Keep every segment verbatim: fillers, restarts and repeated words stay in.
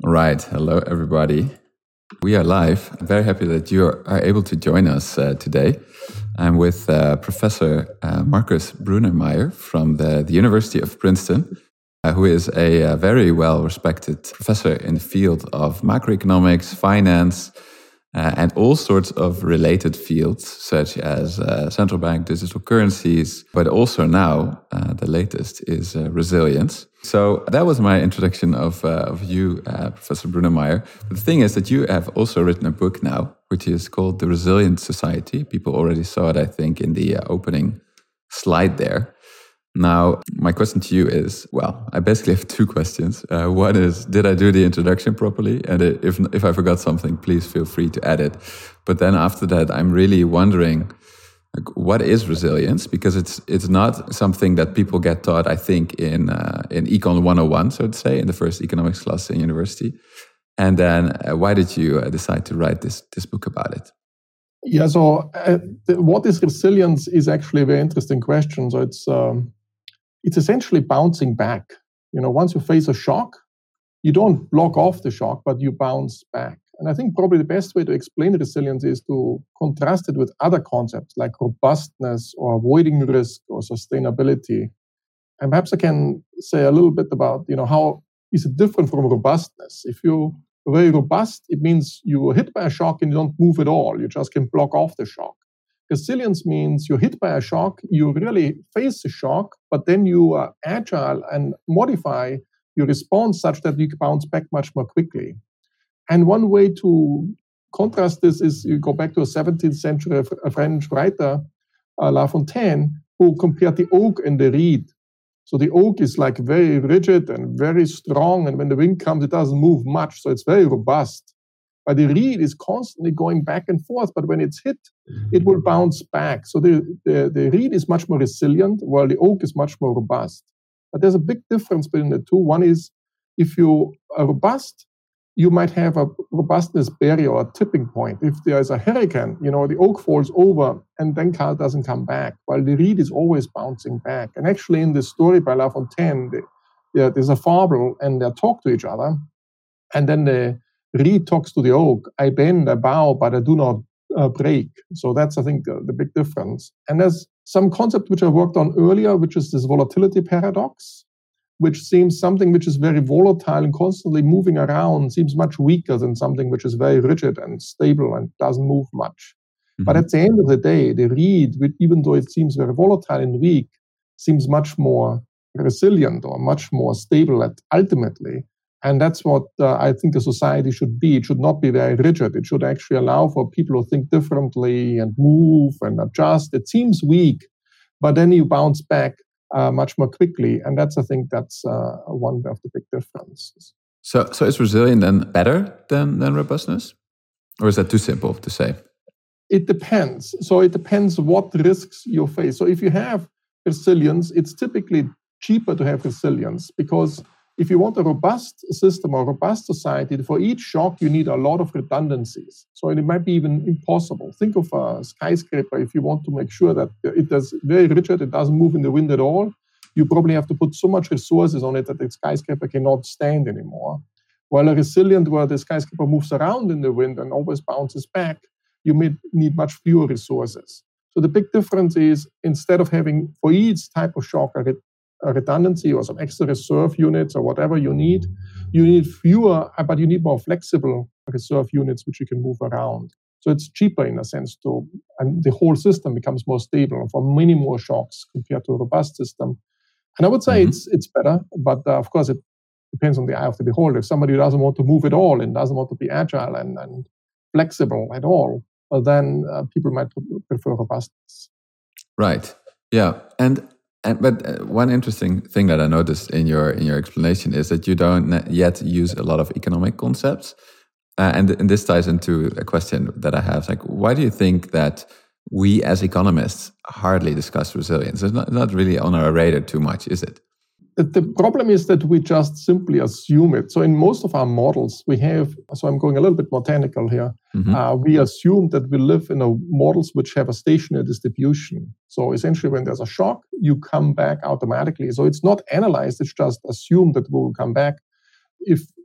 Right. Hello, everybody. We are live. I'm very happy that you are able to join us uh, today. I'm with uh, Professor uh, Marcus Brunnermeier from the, the University of Princeton, uh, who is a, a very well-respected professor in the field of macroeconomics, finance, uh, and all sorts of related fields, such as uh, central bank digital currencies, but also now, uh, the latest is uh, resilience. So that was my introduction of, uh, of you, uh, Professor Brunnermeier. But the thing is that you have also written a book now, which is called The Resilient Society. People already saw it, I think, in the uh, opening slide there. Now, my question to you is, well, I basically have two questions. Uh, one is, did I do the introduction properly? And if if I forgot something, please feel free to add it. But then after that, I'm really wondering, like, what is resilience? Because it's it's not something that people get taught, I think, in uh, in Econ one oh one, so to say, in the first economics class in university. And then uh, why did you uh, decide to write this this book about it? Yeah, so uh, the, what is resilience is actually a very interesting question. So it's um, it's essentially bouncing back. You know, once you face a shock, you don't block off the shock, but you bounce back. And I think probably the best way to explain resilience is to contrast it with other concepts like robustness or avoiding risk or sustainability. And perhaps I can say a little bit about, you know, how is it different from robustness? If you're very robust, it means you are hit by a shock and you don't move at all. You just can block off the shock. Resilience means you're hit by a shock, you really face the shock, but then you are agile and modify your response such that you can bounce back much more quickly. And one way to contrast this is you go back to a seventeenth century French writer, uh, La Fontaine, who compared the oak and the reed. So the oak is like very rigid and very strong, and when the wind comes, it doesn't move much, so it's very robust. But the reed is constantly going back and forth, but when it's hit, it will bounce back. So the, the, the reed is much more resilient, while the oak is much more robust. But there's a big difference between the two. One is if you are robust, you might have a robustness barrier or a tipping point. If there is a hurricane, you know, the oak falls over and then car doesn't come back, while the reed is always bouncing back. And actually in the story by La Fontaine, the, the, there's a fable and they talk to each other. And then the reed talks to the oak, I bend, I bow, but I do not uh, break. So that's, I think, uh, the big difference. And there's some concept which I worked on earlier, which is this volatility paradox, which seems something which is very volatile and constantly moving around seems much weaker than something which is very rigid and stable and doesn't move much. Mm-hmm. But at the end of the day, the reed, even though it seems very volatile and weak, seems much more resilient or much more stable at ultimately. And that's what uh, I think the society should be. It should not be very rigid. It should actually allow for people to think differently and move and adjust. It seems weak, but then you bounce back uh, much more quickly. And that's, I think, that's uh, one of the big differences. So, so is resilience then better than, than robustness? Or is that too simple to say? It depends. So it depends what risks you face. So if you have resilience, it's typically cheaper to have resilience because if you want a robust system or a robust society, for each shock, you need a lot of redundancies. So it might be even impossible. Think of a skyscraper. If you want to make sure that it is very rigid, it doesn't move in the wind at all, you probably have to put so much resources on it that the skyscraper cannot stand anymore. While a resilient, where the skyscraper moves around in the wind and always bounces back, you may need much fewer resources. So the big difference is instead of having for each type of shock a a redundancy or some extra reserve units or whatever you need, you need fewer, but you need more flexible reserve units which you can move around. So it's cheaper in a sense to, and the whole system becomes more stable for many more shocks compared to a robust system. And I would say mm-hmm. it's it's better, but uh, of course it depends on the eye of the beholder. If somebody doesn't want to move at all and doesn't want to be agile and, and flexible at all, well, then uh, people might prefer robustness. Right. Yeah. And And, but one interesting thing that I noticed in your in your explanation is that you don't yet use a lot of economic concepts, uh, and and this ties into a question that I have: like, why do you think that we as economists hardly discuss resilience? It's not not really on our radar too much, is it? The problem is that we just simply assume it. So in most of our models, we have, so I'm going a little bit more technical here, mm-hmm. uh, we assume that we live in a models which have a stationary distribution. So essentially when there's a shock, you come back automatically. So it's not analyzed, it's just assumed that we will come back. If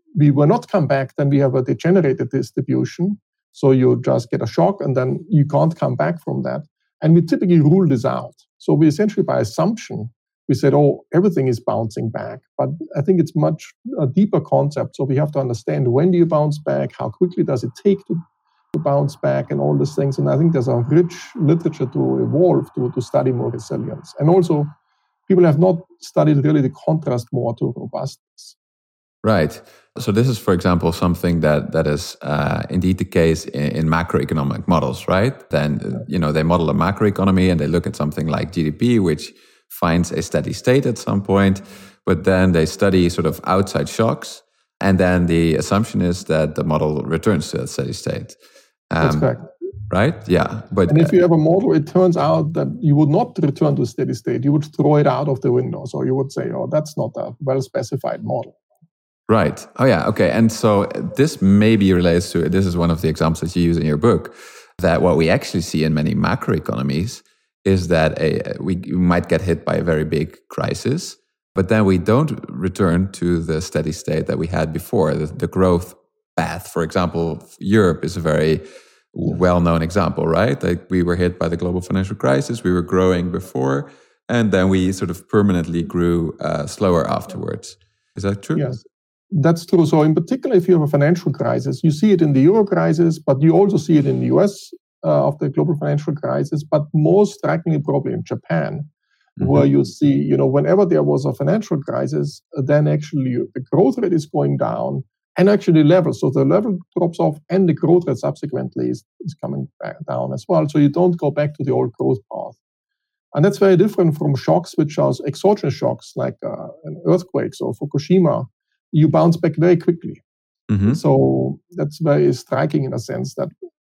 we will not come back, then we have a degenerated distribution. So you just get a shock and then you can't come back from that. And we typically rule this out. So we essentially, by assumption, we said, oh, everything is bouncing back. But I think it's much a deeper concept. So we have to understand, when do you bounce back? How quickly does it take to, to bounce back, and all these things. And I think there's a rich literature to evolve to, to study more resilience. And also, people have not studied really the contrast more to robustness. Right. So this is, for example, something that that is uh, indeed the case in, in macroeconomic models, right? Then, you know, they model a macroeconomy and they look at something like G D P, which finds a steady state at some point, but then they study sort of outside shocks. And then the assumption is that the model returns to that steady state. Um, That's correct. Right? Yeah. But and if you have a model, it turns out that you would not return to steady state. You would throw it out of the window. So you would say, oh, that's not a well-specified model. Right. Oh, yeah. Okay. And so this maybe relates to, this is one of the examples that you use in your book, that what we actually see in many macroeconomies is that a, we might get hit by a very big crisis, but then we don't return to the steady state that we had before, the, the growth path. For example, Europe is a very well-known example, right? Like, we were hit by the global financial crisis, we were growing before, and then we sort of permanently grew uh, slower afterwards. Is that true? Yes. That's true. So in particular, if you have a financial crisis, you see it in the Euro crisis, but you also see it in the U S uh, of the global financial crisis, but most strikingly probably in Japan, mm-hmm. where you see, you know, whenever there was a financial crisis, then actually the growth rate is going down and actually level. So the level drops off and the growth rate subsequently is, is coming back down as well. So you don't go back to the old growth path. And that's very different from shocks, which are exogenous shocks like uh, an earthquake or Fukushima. You bounce back very quickly. Mm-hmm. So that's very striking in a sense that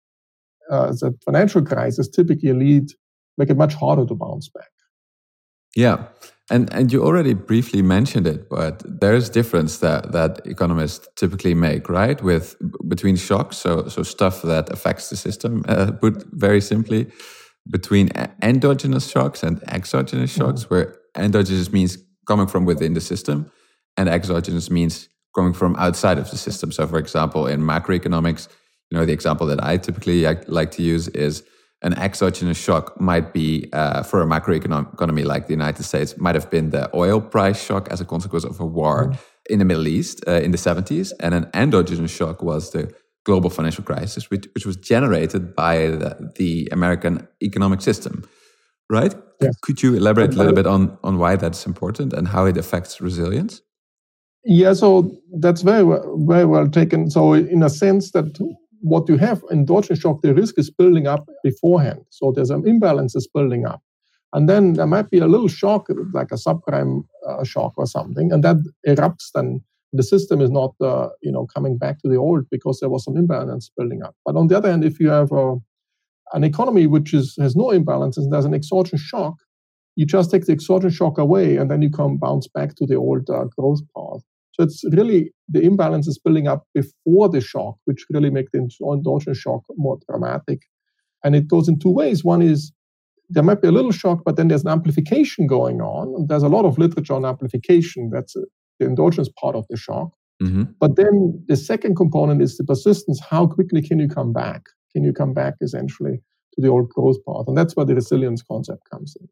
uh, that financial crises typically lead, make it much harder to bounce back. Yeah. And and you already briefly mentioned it, but there's difference that, that economists typically make, right? With between shocks, so so stuff that affects the system, uh, put very simply, between endogenous shocks and exogenous shocks, mm-hmm. where endogenous means coming from within the system, and exogenous means coming from outside of the system. So, for example, in macroeconomics, you know, the example that I typically like to use is an exogenous shock might be, uh, for a macroeconomy like the United States, might have been the oil price shock as a consequence of a war mm. in the Middle East uh, in the seventies. And an endogenous shock was the global financial crisis, which, which was generated by the, the American economic system, right? Yes. Could you elaborate a little bit on, on why that's important and how it affects resilience? Yeah, so that's very well, very well taken. So in a sense that what you have in endogenous shock, the risk is building up beforehand. So there's an imbalance is building up. And then there might be a little shock, like a subprime uh, shock or something, and that erupts then. The system is not uh, you know, coming back to the old because there was some imbalance building up. But on the other hand, if you have a, an economy which is, has no imbalances and there's an exogenous shock, you just take the exogenous shock away and then you come bounce back to the old uh, growth path. So it's really the imbalance is building up before the shock, which really make the endogenous shock more dramatic. And it goes in two ways. One is there might be a little shock, but then there's an amplification going on. And there's a lot of literature on amplification. That's the endogenous part of the shock. Mm-hmm. But then the second component is the persistence. How quickly can you come back? Can you come back essentially to the old growth path? And that's where the resilience concept comes in.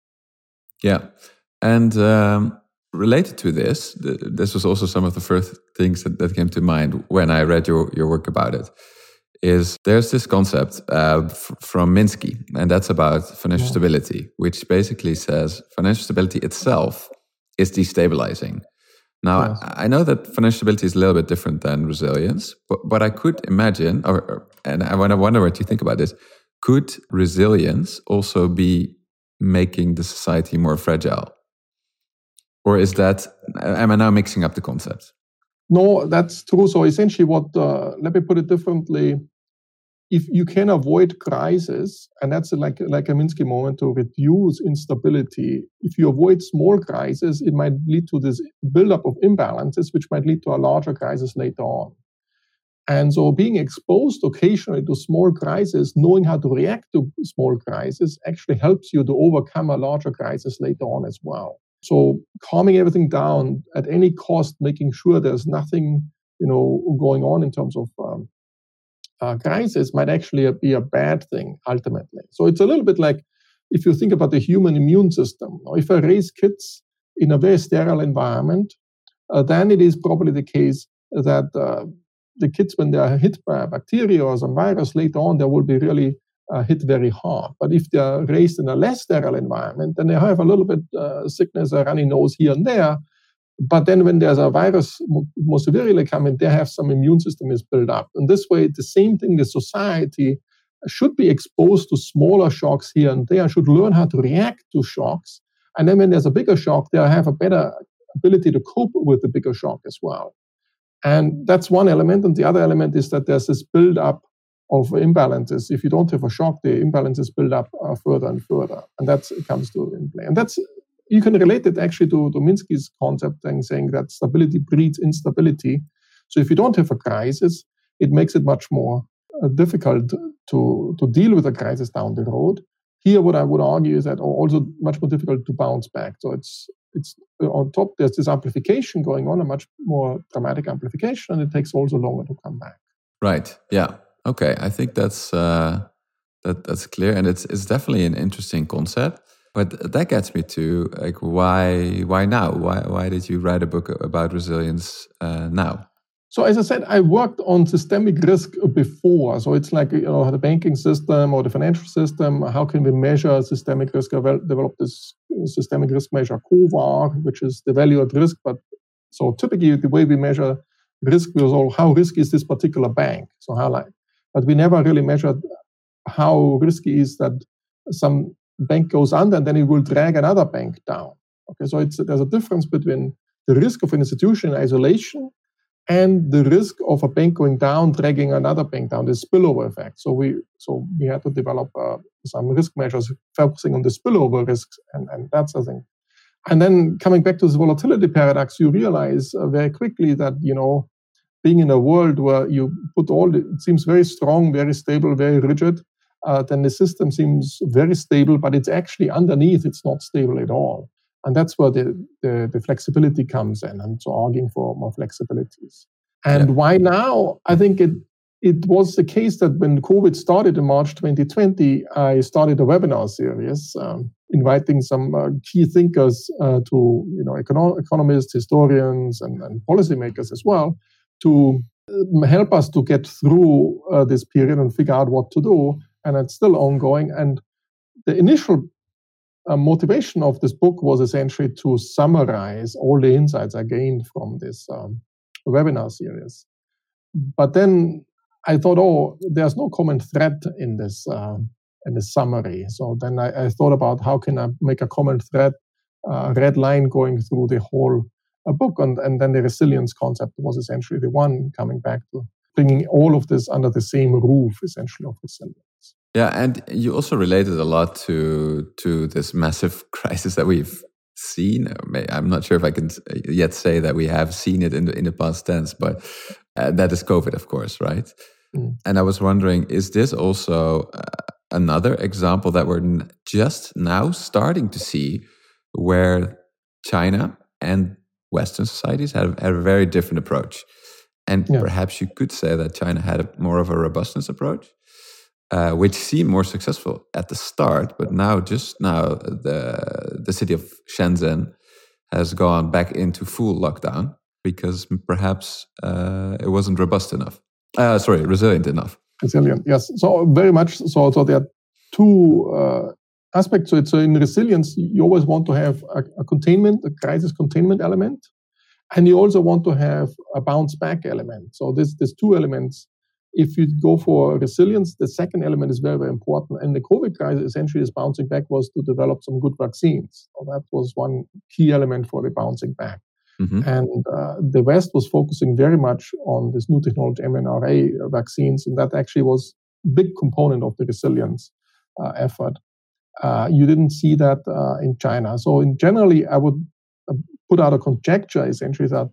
Yeah. And um, related to this, th- this was also some of the first things that, that came to mind when I read your, your work about it, is there's this concept uh, f- from Minsky, and that's about financial yeah. stability, which basically says financial stability itself is destabilizing. Now, yes. I, I know that financial stability is a little bit different than resilience, but, but I could imagine, or, or and I want to wonder what you think about this, could resilience also be making the society more fragile? Or is that, am I now mixing up the concepts? No, that's true. So essentially what, uh, let me put it differently. If you can avoid crisis, and that's like, like a Minsky moment to reduce instability, if you avoid small crises, it might lead to this buildup of imbalances, which might lead to a larger crisis later on. And so being exposed occasionally to small crises, knowing how to react to small crises, actually helps you to overcome a larger crisis later on as well. So calming everything down at any cost, making sure there's nothing you know, going on in terms of um, uh, crisis might actually be a bad thing ultimately. So it's a little bit like if you think about the human immune system. If I raise kids in a very sterile environment, uh, then it is probably the case that uh, the kids, when they are hit by a bacteria or some virus later on, they will be really uh, hit very hard. But if they are raised in a less sterile environment, then they have a little bit uh, sickness, a runny nose here and there. But then when there's a virus more severely coming, they have some immune system is built up. And this way, the same thing, the society should be exposed to smaller shocks here and there, should learn how to react to shocks. And then when there's a bigger shock, they'll have a better ability to cope with the bigger shock as well. And that's one element. And the other element is that there's this build-up of imbalances. If you don't have a shock, the imbalances build up uh, further and further. And that comes to in play. And that's you can relate it actually to, to Minsky's concept and saying that stability breeds instability. So if you don't have a crisis, it makes it much more uh, difficult to, to deal with a crisis down the road. Here, what I would argue is that also much more difficult to bounce back. So it's it's on top, there's this amplification going on, a much more dramatic amplification, and it takes also longer to come back. Right. Yeah. Okay. I think that's uh, that that's clear, and it's it's definitely an interesting concept. But that gets me to like why why now? Why why did you write a book about resilience uh, now? So as I said, I worked on systemic risk before. So it's like, you know, the banking system or the financial system. How can we measure systemic risk? I developed this systemic risk measure, C O V A R, which is the value at risk. But so typically the way we measure risk was all how risky is this particular bank. So how like, but we never really measured how risky is that some bank goes under and then it will drag another bank down. Okay, so it's there's a difference between the risk of an institution in isolation and the risk of a bank going down, dragging another bank down, the spillover effect. So we so we had to develop uh, some risk measures focusing on the spillover risks, and, and that's the thing. And then coming back to this volatility paradox, you realize uh, very quickly that, you know, being in a world where you put all, the, it seems very strong, very stable, very rigid, uh, then the system seems very stable, but it's actually underneath, it's not stable at all. And that's where the, the, the flexibility comes in, and so arguing for more flexibilities. And yeah. Why now? I think it it was the case that when COVID started in March twenty twenty, I started a webinar series um, inviting some uh, key thinkers uh, to, you know, econo- economists, historians, and, and policymakers as well, to help us to get through uh, this period and figure out what to do. And it's still ongoing. And the initial Uh, motivation of this book was essentially to summarize all the insights I gained from this um, webinar series. But then I thought, oh, there's no common thread in this uh, in this summary. So then I, I thought about how can I make a common thread, a uh, red line going through the whole uh, book, and, and then the resilience concept was essentially the one coming back to bringing all of this under the same roof, essentially, of resilience. Yeah, and you also related a lot to to this massive crisis that we've seen. I'm not sure if I can yet say that we have seen it in the in the past tense, but uh, that is COVID, of course, right? Mm. And I was wondering, is this also uh, another example that we're just now starting to see, where China and Western societies have, have a very different approach, and yeah. perhaps you could say that China had a, more of a robustness approach? Uh, which seemed more successful at the start, but now, just now, the the city of Shenzhen has gone back into full lockdown because perhaps uh, it wasn't robust enough. Uh, sorry, resilient enough. Resilient, yes. So very much so. So there are two uh, aspects to it. So in resilience, you always want to have a, a containment, a crisis containment element, and you also want to have a bounce back element. So this, there's two elements. If you go for resilience, the second element is very, very important. And the COVID crisis, essentially, this bouncing back was to develop some good vaccines. So that was one key element for the bouncing back. Mm-hmm. And uh, the West was focusing very much on this new technology, M N R A vaccines, and that actually was a big component of the resilience uh, effort. Uh, you didn't see that uh, in China. So in generally, I would put out a conjecture, essentially, that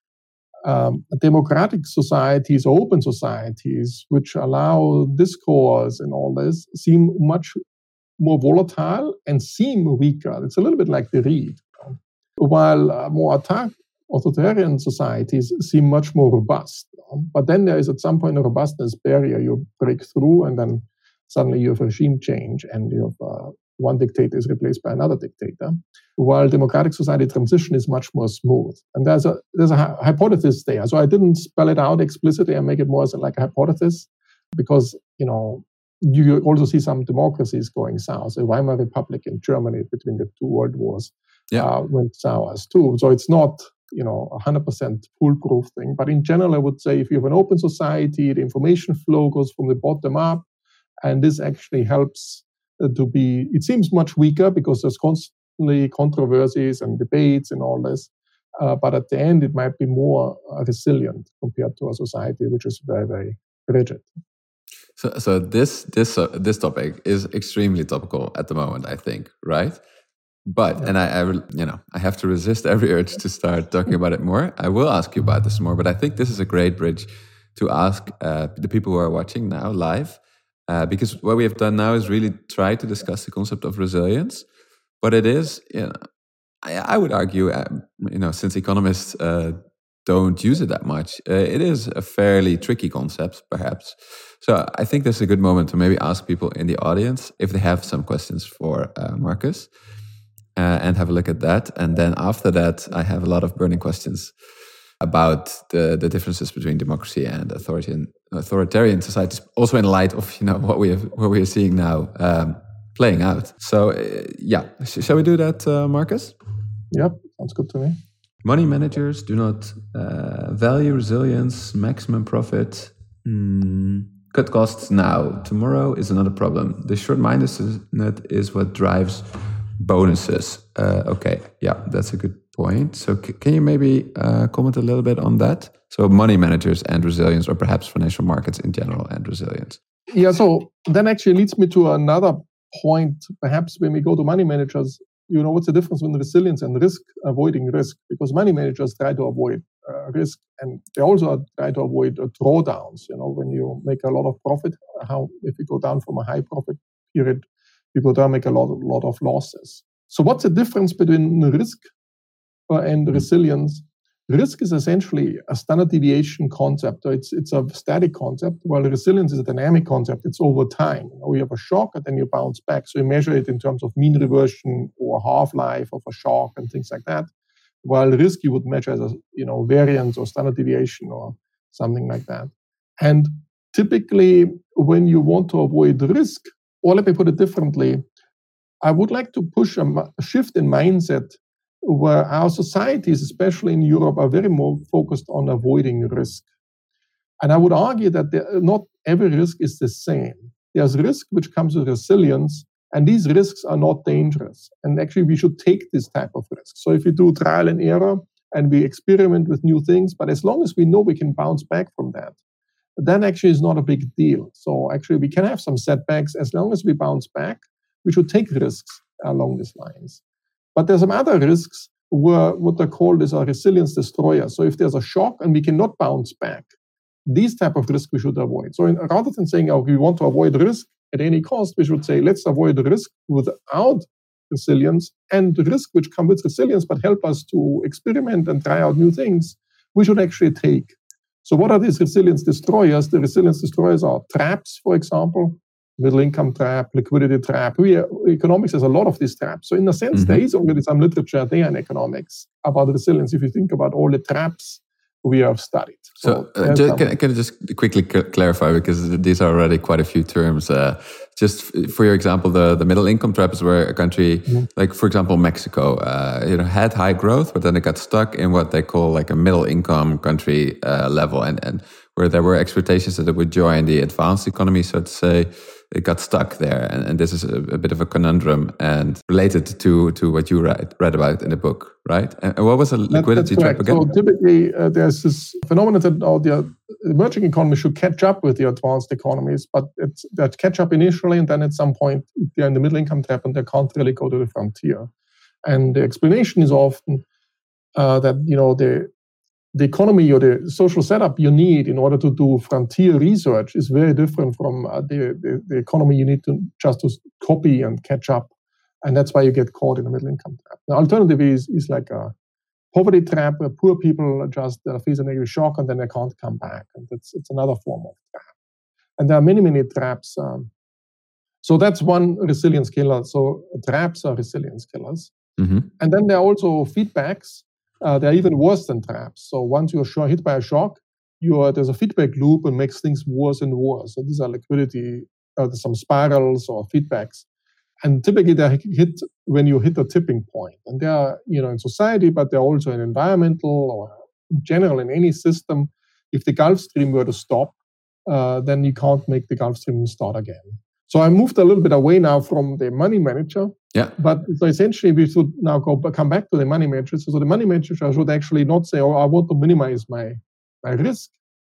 Um, democratic societies, open societies, which allow discourse and all this, seem much more volatile and seem weaker. It's a little bit like the reed. While uh, more attack, authoritarian societies seem much more robust. But then there is at some point a robustness barrier. You break through, and then suddenly you have regime change, and you have uh, one dictator is replaced by another dictator. While democratic society transition is much more smooth. And there's a there's a hypothesis there. So I didn't spell it out explicitly. I make it more as like a hypothesis because, you know, you also see some democracies going south. The Weimar Republic in Germany between the two world wars yeah. uh, went sour too. So it's not, you know, a one hundred percent foolproof thing. But in general, I would say if you have an open society, the information flow goes from the bottom up. And this actually helps uh, to be, it seems much weaker because there's constantly controversies and debates and all this. Uh, but at the end, it might be more uh, resilient compared to a society which is very, very rigid. So, so this this uh, this topic is extremely topical at the moment, I think, right? But, yeah. and I, I, you know, I have to resist every urge to start talking about it more. I will ask you about this more, but I think this is a great bridge to ask uh, the people who are watching now live, uh, because what we have done now is really try to discuss the concept of resilience. But it is, you know, I, I would argue, uh, you know, since economists uh, don't use it that much, uh, it is a fairly tricky concept, perhaps. So I think this is a good moment to maybe ask people in the audience if they have some questions for uh, Marcus. Uh, and have a look at that. And then after that, I have a lot of burning questions about the, the differences between democracy and authoritarian authoritarian societies, also in light of, you know, what we have, what we are seeing now um, playing out. So uh, yeah, Sh- shall we do that, uh, Marcus? Yep, sounds good to me. Money managers do not uh, value resilience, maximum profit, mm, cut costs now. Tomorrow is another problem. The short-mindedness is what drives bonuses. Uh, okay, yeah, that's a good point. So c- can you maybe uh, comment a little bit on that? So money managers and resilience, or perhaps financial markets in general and resilience. Yeah, so that actually leads me to another point. Perhaps when we go to money managers, you know, what's the difference between resilience and risk, avoiding risk? Because money managers try to avoid uh, risk, and they also try to avoid uh, drawdowns. You know, when you make a lot of profit, how if you go down from a high profit period, you go down, make a lot, lot of losses. So what's the difference between risk and resilience? Risk is essentially a standard deviation concept. It's it's a static concept, while resilience is a dynamic concept. It's over time. You know, you have a shock and then you bounce back. So you measure it in terms of mean reversion or half-life of a shock and things like that. While risk you would measure as a, you know, variance or standard deviation or something like that. And typically when you want to avoid risk, or let me put it differently, I would like to push a, a shift in mindset where our societies, especially in Europe, are very more focused on avoiding risk. And I would argue that there, not every risk is the same. There's risk which comes with resilience, and these risks are not dangerous. And actually, we should take this type of risk. So if we do trial and error and we experiment with new things, but as long as we know we can bounce back from that, then actually is not a big deal. So actually we can have some setbacks. As long as we bounce back, we should take risks along these lines. But there's some other risks where what they're called is a resilience destroyer. So if there's a shock and we cannot bounce back, these type of risks we should avoid. So in, rather than saying, oh, we want to avoid risk at any cost, we should say, let's avoid the risk without resilience, and the risk which come with resilience but help us to experiment and try out new things, we should actually take. So what are these resilience destroyers? The resilience destroyers are traps, for example, middle income trap, liquidity trap. We are, economics has a lot of these traps. So in a sense, mm-hmm. there is already some literature there in economics about resilience if you think about all the traps we have studied. So, so uh, just, can, can I just quickly c- clarify, because these are already quite a few terms. Uh, just for your example, the, the middle income trap is where a country, mm-hmm. like for example, Mexico, uh, you know, had high growth, but then it got stuck in what they call like a middle income country uh, level, and, and where there were expectations that it would join the advanced economy, so to say. It got stuck there, and, and this is a, a bit of a conundrum and related to, to what you read, read about in the book, right? And, and what was a liquidity that, trap again? So typically, uh, there's this phenomenon that oh, the emerging economies should catch up with the advanced economies, but it's that catch up initially, and then at some point they're in the middle income trap and they can't really go to the frontier. And the explanation is often uh, that you know the the economy or the social setup you need in order to do frontier research is very different from uh, the, the, the economy you need to just to copy and catch up. And that's why you get caught in the middle income trap. The alternative is, is like a, poverty trap where poor people just uh, face a negative shock and then they can't come back. And it's, it's another form of trap. And there are many, many traps. Um, so that's one resilience killer. So traps are resilience killers. Mm-hmm. And then there are also feedbacks. Uh, they're even worse than traps. So once you're sure, hit by a shock, you are, there's a feedback loop and makes things worse and worse. So these are liquidity, uh, there's some spirals or feedbacks. And typically they're hit when you hit a tipping point. And they are, you know, in society, but they're also in environmental or in general in any system. If the Gulf Stream were to stop, uh, then you can't make the Gulf Stream start again. So I moved a little bit away now from the money manager. Yeah. But so essentially, we should now go come back to the money manager. So the money manager should actually not say, "Oh, I want to minimize my my risk."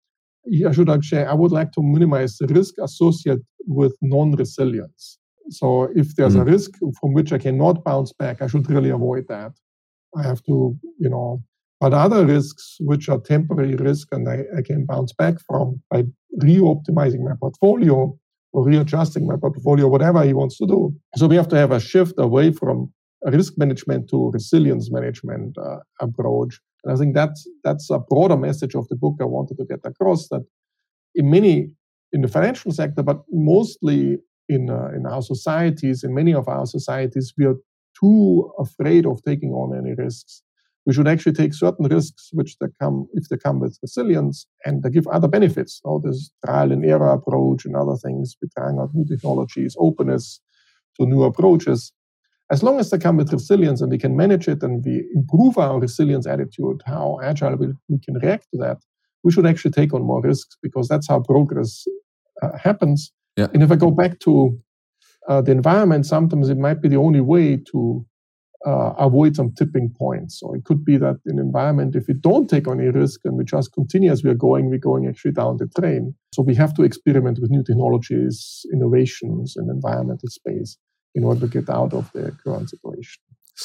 I should actually, I would like to minimize the risk associated with non-resilience. So if there's mm-hmm. a risk from which I cannot bounce back, I should really avoid that. I have to, you know. But other risks, which are temporary risk, and I, I can bounce back from by re-optimizing my portfolio, or readjusting my portfolio, whatever he wants to do. So we have to have a shift away from a risk management to resilience management uh, approach. And I think that's that's a broader message of the book I wanted to get across, that in many, in the financial sector, but mostly in uh, in our societies, in many of our societies, we are too afraid of taking on any risks. We should actually take certain risks, which they come if they come with resilience, and they give other benefits. Oh, this trial and error approach and other things, we're trying out new technologies, openness to new approaches. As long as they come with resilience and we can manage it and we improve our resilience attitude, how agile we, we can react to that, we should actually take on more risks, because that's how progress uh, happens. Yeah. And if I go back to uh, the environment, sometimes it might be the only way to Uh, avoid some tipping points. So it could be that in environment, if we don't take on any risk and we just continue as we are going, we're going actually down the drain. So we have to experiment with new technologies, innovations in environmental space in order to get out of the current situation.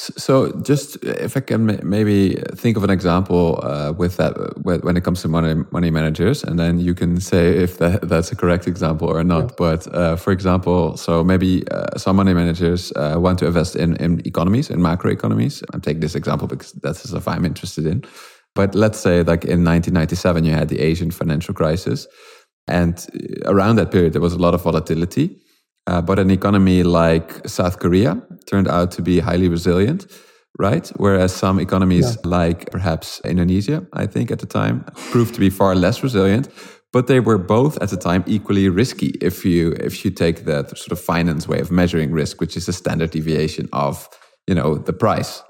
So just if I can maybe think of an example uh, with that when it comes to money money managers, and then you can say if that, that's a correct example or not. Yeah. But uh, for example, so maybe uh, some money managers uh, want to invest in, in economies, in macroeconomies. I'm taking this example because that's the stuff I'm interested in. But let's say like in nineteen ninety-seven, you had the Asian financial crisis. And around that period, there was a lot of volatility. Uh, but an economy like South Korea turned out to be highly resilient, right? Whereas some economies yeah. like perhaps Indonesia, I think at the time, proved to be far less resilient. But they were both at the time equally risky if you if you take the sort of finance way of measuring risk, which is a standard deviation of, you know, the price.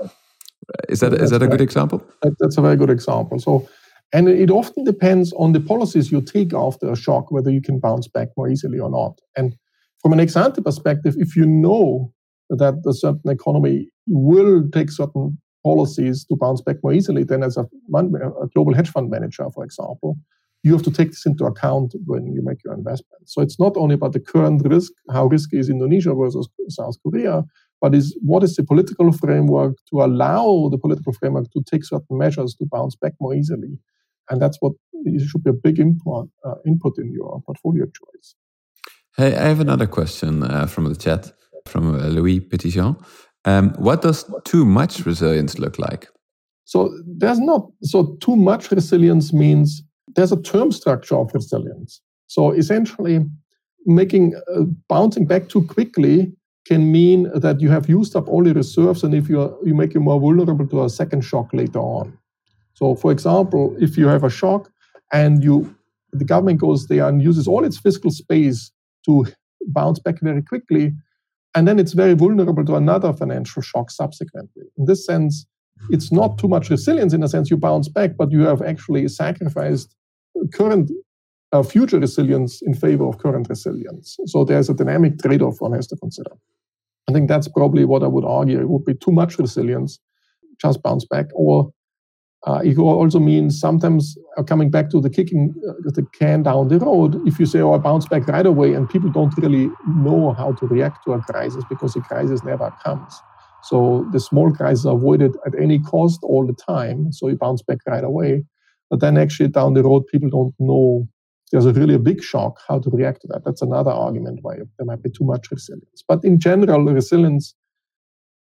Is that that's is that a right. good example? That, that's a very good example. So, and it often depends on the policies you take after a shock, whether you can bounce back more easily or not. And from an ex-ante perspective, if you know that a certain economy will take certain policies to bounce back more easily, then as a, a global hedge fund manager, for example, you have to take this into account when you make your investment. So it's not only about the current risk, how risky is Indonesia versus South Korea, but is what is the political framework to allow the political framework to take certain measures to bounce back more easily. And that's what it should be a big input, uh, input in your portfolio choice. Hey, I have another question uh, from the chat, from uh, Louis Petitjean. Um, what does too much resilience look like? So there's not, so too much resilience means there's a term structure of resilience. So essentially, making uh, bouncing back too quickly can mean that you have used up all your reserves, and if you are, you make you more vulnerable to a second shock later on. So, for example, if you have a shock and you the government goes there and uses all its fiscal space to bounce back very quickly, and then it's very vulnerable to another financial shock subsequently. In this sense, it's not too much resilience in a sense you bounce back, but you have actually sacrificed current uh, future resilience in favor of current resilience. So there's a dynamic trade-off one has to consider. I think that's probably what I would argue. It would be too much resilience, just bounce back, or uh, it also means sometimes uh, coming back to the kicking uh, the can down the road. If you say, oh, I bounce back right away, and people don't really know how to react to a crisis because the crisis never comes. So the small crises are avoided at any cost all the time. So you bounce back right away. But then actually down the road, people don't know there's a really a big shock, how to react to that. That's another argument why there might be too much resilience. But in general, resilience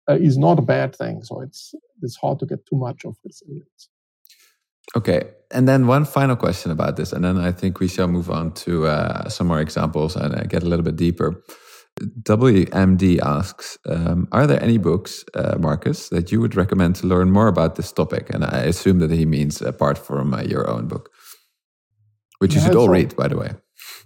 uh, is not a bad thing. So it's it's hard to get too much of resilience. Okay, and then one final question about this, and then I think we shall move on to uh, some more examples and uh, get a little bit deeper. W M D asks, um, are there any books, uh, Marcus, that you would recommend to learn more about this topic? And I assume that he means apart from uh, your own book, which yeah, you should all so, read, by the way.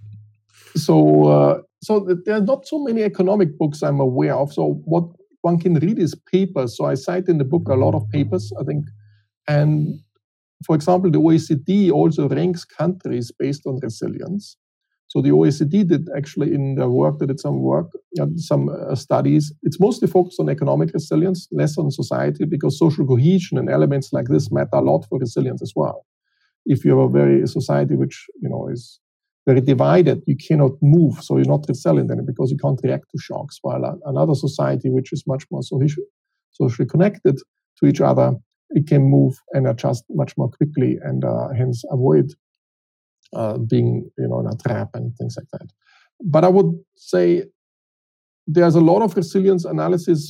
So, uh, so there are not so many economic books I'm aware of. So what one can read is papers. So I cite in the book a lot of papers, I think. And for example, the O E C D also ranks countries based on resilience. So the O E C D did actually in their work, they did some work, uh, some uh, studies. It's mostly focused on economic resilience, less on society, because social cohesion and elements like this matter a lot for resilience as well. If you have a very a society which you know is very divided, you cannot move, so you're not resilient anymore because you can't react to shocks. While uh, another society which is much more social, socially connected to each other, it can move and adjust much more quickly and uh, hence avoid Uh, being, you know, in a trap and things like that. But I would say there's a lot of resilience analysis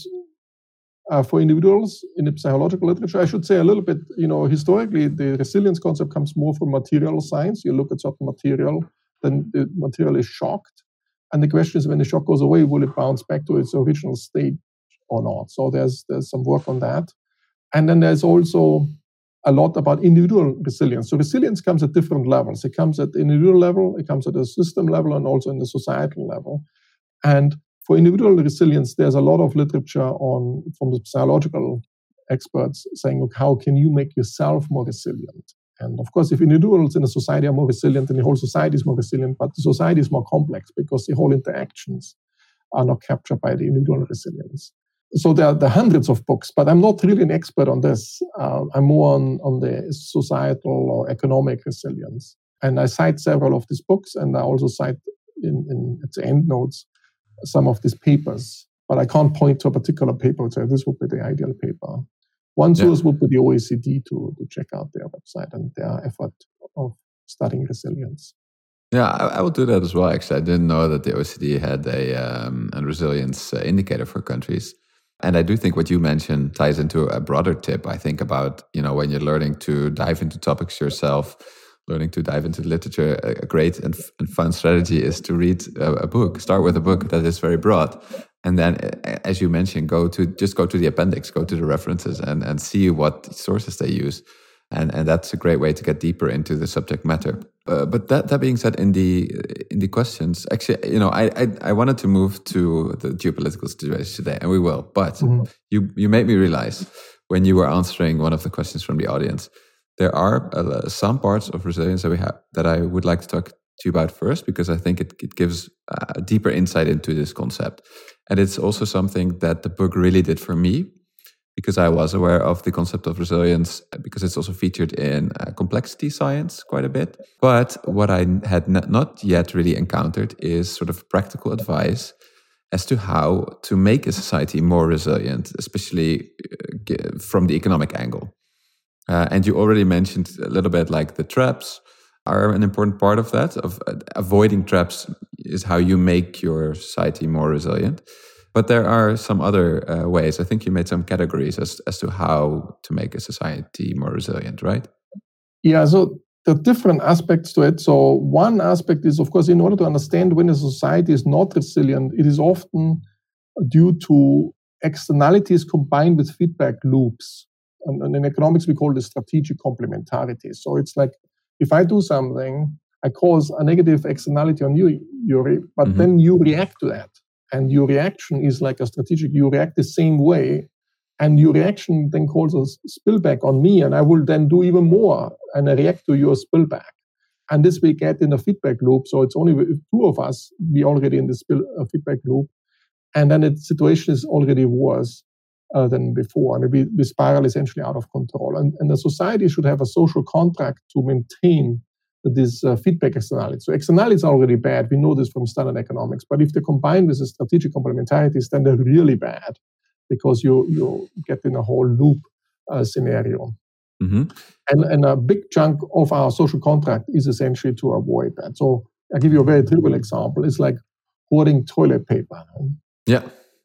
uh, for individuals in the psychological literature. I should say a little bit, you know, historically, the resilience concept comes more from material science. You look at certain material, then the material is shocked. And the question is, when the shock goes away, will it bounce back to its original state or not? So there's there's some work on that. And then there's also a lot about individual resilience. So resilience comes at different levels. It comes at the individual level, it comes at the system level, and also in the societal level. And for individual resilience, there's a lot of literature on from the psychological experts saying, look, how can you make yourself more resilient? And of course, if individuals in a society are more resilient, then the whole society is more resilient, but the society is more complex because the whole interactions are not captured by the individual resilience. So there are, there are hundreds of books, but I'm not really an expert on this. Uh, I'm more on, on the societal or economic resilience. And I cite several of these books, and I also cite in, in at the end notes some of these papers. But I can't point to a particular paper and say this would be the ideal paper. One source yeah. would be the O E C D to, to check out their website and their effort of studying resilience. Yeah, I, I will do that as well. Actually, I didn't know that the O E C D had a, um, a resilience uh, indicator for countries. And I do think what you mentioned ties into a broader tip, I think, about, you know, when you're learning to dive into topics yourself, learning to dive into literature, a great and, f- and fun strategy is to read a, a book. Start with a book that is very broad. And then, as you mentioned, go to just go to the appendix, go to the references and, and see what sources they use. And and that's a great way to get deeper into the subject matter. Uh, but that that being said, in the in the questions, actually, you know, I, I I wanted to move to the geopolitical situation today, and we will. But mm-hmm. you you made me realize when you were answering one of the questions from the audience, there are uh, some parts of resilience that we have that I would like to talk to you about first, because I think it it gives a deeper insight into this concept, and it's also something that the book really did for me. Because I was aware of the concept of resilience, because it's also featured in uh, complexity science quite a bit. But what I had n- not yet really encountered is sort of practical advice as to how to make a society more resilient, especially uh, from the economic angle. Uh, and you already mentioned a little bit like the traps are an important part of that, of uh, avoiding traps is how you make your society more resilient. But there are some other uh, ways. I think you made some categories as, as to how to make a society more resilient, right? Yeah, so there are different aspects to it. So one aspect is, of course, in order to understand when a society is not resilient, it is often due to externalities combined with feedback loops. And, and in economics, we call this strategic complementarity. So it's like, if I do something, I cause a negative externality on you, Yuri, but mm-hmm. then you react to that. And your reaction is like a strategic, you react the same way. And your reaction then causes spillback on me. And I will then do even more and I react to your spillback. And this we get in a feedback loop. So it's only two of us, we already in the spill, uh, feedback loop. And then the situation is already worse uh, than before. And we, we spiral essentially out of control. And, and the society should have a social contract to maintain this uh, feedback externality. So externalities are already bad. We know this from standard economics. But if they combine with the strategic complementarities, then they're really bad because you you get in a whole loop uh, scenario. Mm-hmm. And, and a big chunk of our social contract is essentially to avoid that. So I'll give you a very trivial example. It's like hoarding toilet paper. Yeah.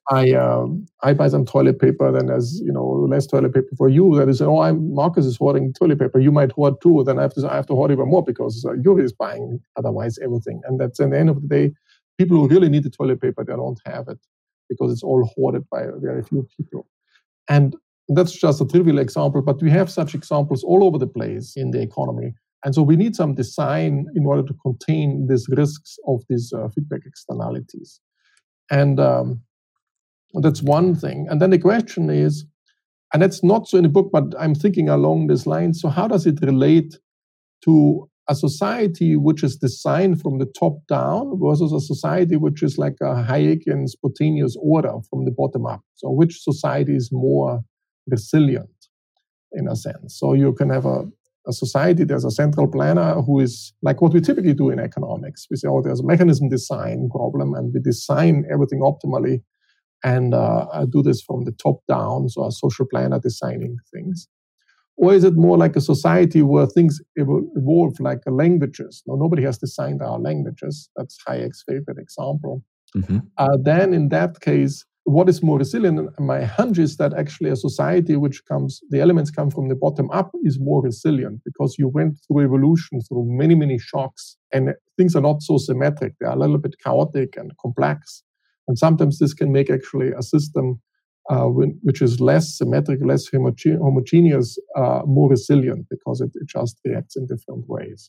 I um, I buy some toilet paper, then there's you know less toilet paper for you. That is, oh, I'm Marcus is hoarding toilet paper. You might hoard too. Then I have to I have to hoard even more because uh, Yuri is buying otherwise everything. And that's at the end of the day, people who really need the toilet paper, they don't have it because it's all hoarded by very few people. And that's just a trivial example, but we have such examples all over the place in the economy. And so we need some design in order to contain these risks of these uh, feedback externalities. And um, that's one thing. And then the question is, and that's not so in the book, but I'm thinking along this line. So how does it relate to a society which is designed from the top down versus a society which is like a Hayekian spontaneous order from the bottom up? So which society is more resilient in a sense? So you can have a, a society, there's a central planner who is like what we typically do in economics. We say, oh, there's a mechanism design problem and we design everything optimally and uh, I do this from the top down, so a social planner designing things. Or is it more like a society where things evolve like languages? No, nobody has designed our languages. That's Hayek's favorite example. Mm-hmm. Uh, then in that case, what is more resilient? And my hunch is that actually a society which comes, the elements come from the bottom up is more resilient because you went through evolution, through many, many shocks, and things are not so symmetric. They are a little bit chaotic and complex. And sometimes this can make actually a system uh, which is less symmetric, less homoge- homogeneous, uh, more resilient because it, it just reacts in different ways.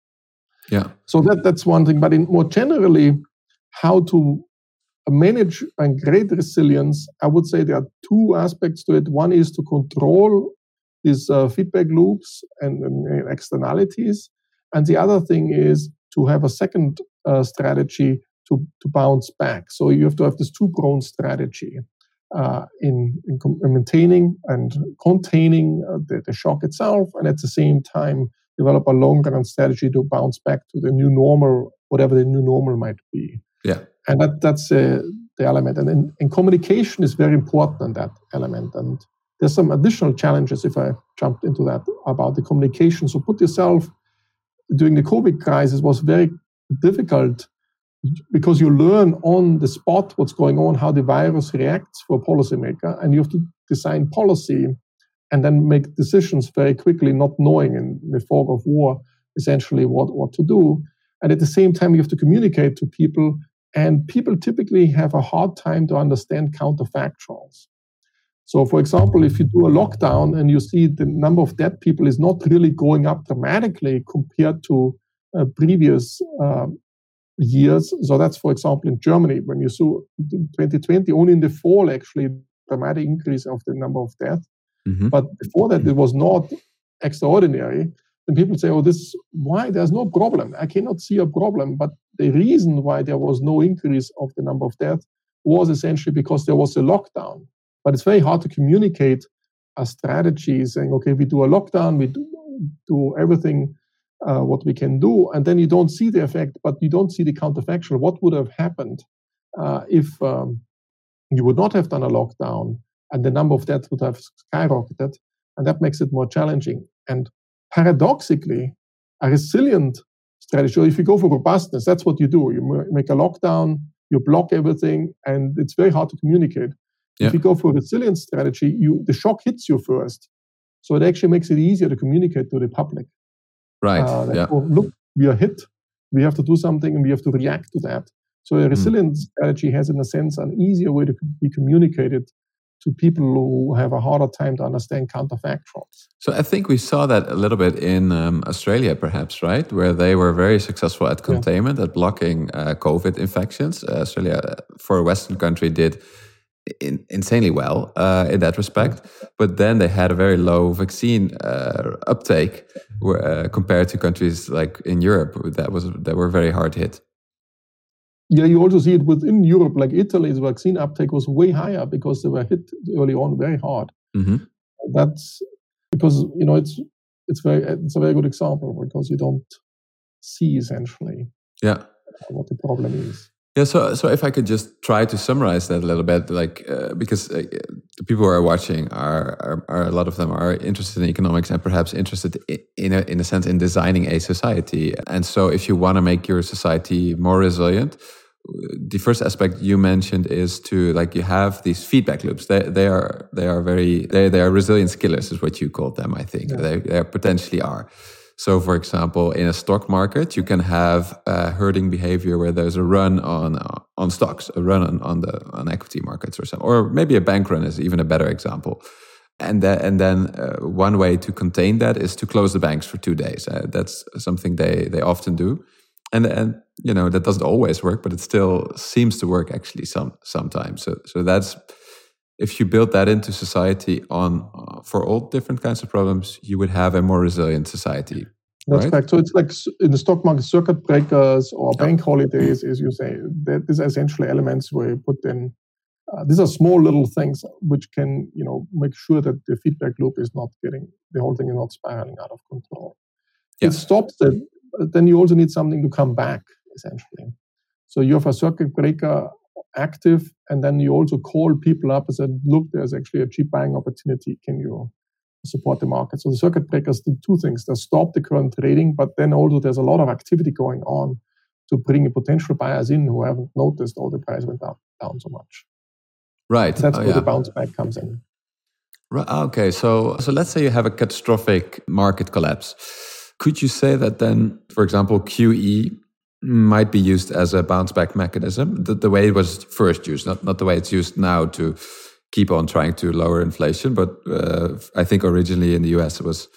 Yeah. So that that's one thing. But in more generally, how to manage and create resilience, I would say there are two aspects to it. One is to control these uh, feedback loops and, and externalities. And the other thing is to have a second uh, strategy to, to bounce back. So you have to have this two-pronged strategy uh, in, in, in maintaining and containing uh, the, the shock itself, and at the same time develop a long-run strategy to bounce back to the new normal, whatever the new normal might be. Yeah. And that, that's uh, the element. And in, in communication is very important in that element. And there's some additional challenges, if I jumped into that, about the communication. So put yourself, during the COVID crisis, was very difficult because you learn on the spot what's going on, how the virus reacts for a policymaker, and you have to design policy and then make decisions very quickly, not knowing in the fog of war essentially what, what to do. And at the same time, you have to communicate to people, and people typically have a hard time to understand counterfactuals. So, for example, if you do a lockdown and you see the number of dead people is not really going up dramatically compared to uh, previous um, years. So that's, for example, in Germany, when you saw in twenty twenty, only in the fall, actually, dramatic increase of the number of deaths. Mm-hmm. But before that, it was not extraordinary. Then people say, oh, this, why? There's no problem. I cannot see a problem. But the reason why there was no increase of the number of deaths was essentially because there was a lockdown. But it's very hard to communicate a strategy saying, okay, we do a lockdown, we do, do everything uh, what we can do, and then you don't see the effect, but you don't see the counterfactual. What would have happened uh, if um, you would not have done a lockdown and the number of deaths would have skyrocketed? And that makes it more challenging. And paradoxically, a resilient strategy, or if you go for robustness, that's what you do. You make a lockdown, you block everything, and it's very hard to communicate. Yeah. If you go for a resilience strategy, you the shock hits you first. So it actually makes it easier to communicate to the public. Right. Uh, like, yeah. oh, look, we are hit. We have to do something and we have to react to that. So a resilience mm. strategy has, in a sense, an easier way to be communicated to people who have a harder time to understand counterfactuals. So I think we saw that a little bit in um, Australia, perhaps, right? Where they were very successful at containment, yeah. at blocking uh, COVID infections. Uh, Australia, for a Western country, did in, insanely well uh, in that respect. Yeah. But then they had a very low vaccine uh, uptake where, uh, compared to countries like in Europe that was that were very hard hit. Yeah, you also see it within Europe, like Italy, the vaccine uptake was way higher because they were hit early on very hard. Mm-hmm. That's because, you know, it's it's very it's a very good example because you don't see essentially yeah. what the problem is. Yeah, so so if I could just try to summarize that a little bit, like uh, because uh, the people who are watching are, are are a lot of them are interested in economics and perhaps interested in in a, in a sense in designing a society. And so, if you want to make your society more resilient, the first aspect you mentioned is to like you have these feedback loops. They they are they are very they they are resilience killers, is what you called them. I think yeah. they they potentially are. So, for example, in a stock market, you can have uh, herding behavior where there's a run on uh, on stocks, a run on, on the on equity markets or something, or maybe a bank run is even a better example. And that, and then uh, one way to contain that is to close the banks for two days. Uh, that's something they they often do, and and you know that doesn't always work, but it still seems to work actually some sometimes. So so that's. If you build that into society on uh, for all different kinds of problems, you would have a more resilient society. That's right? correct. So it's like in the stock market, circuit breakers or oh. bank holidays, as you say. That these are essentially elements where you put in. Uh, these are small little things which can, you know, make sure that the feedback loop is not getting the whole thing is not spiraling out of control. Yeah. It stops it. Then you also need something to come back, essentially. So you have a circuit breaker active, and then you also call people up and said, look, there's actually a cheap buying opportunity. Can you support the market? So the circuit breakers do two things. They stop the current trading, but then also there's a lot of activity going on to bring potential buyers in who haven't noticed all the price went up, down so much. Right. That's oh, where yeah. the bounce back comes in. Right. Okay. So, so let's say you have a catastrophic market collapse. Could you say that then, for example, Q E might be used as a bounce back mechanism, the, the way it was first used, not, not the way it's used now to keep on trying to lower inflation, but uh, I think originally in the U S it was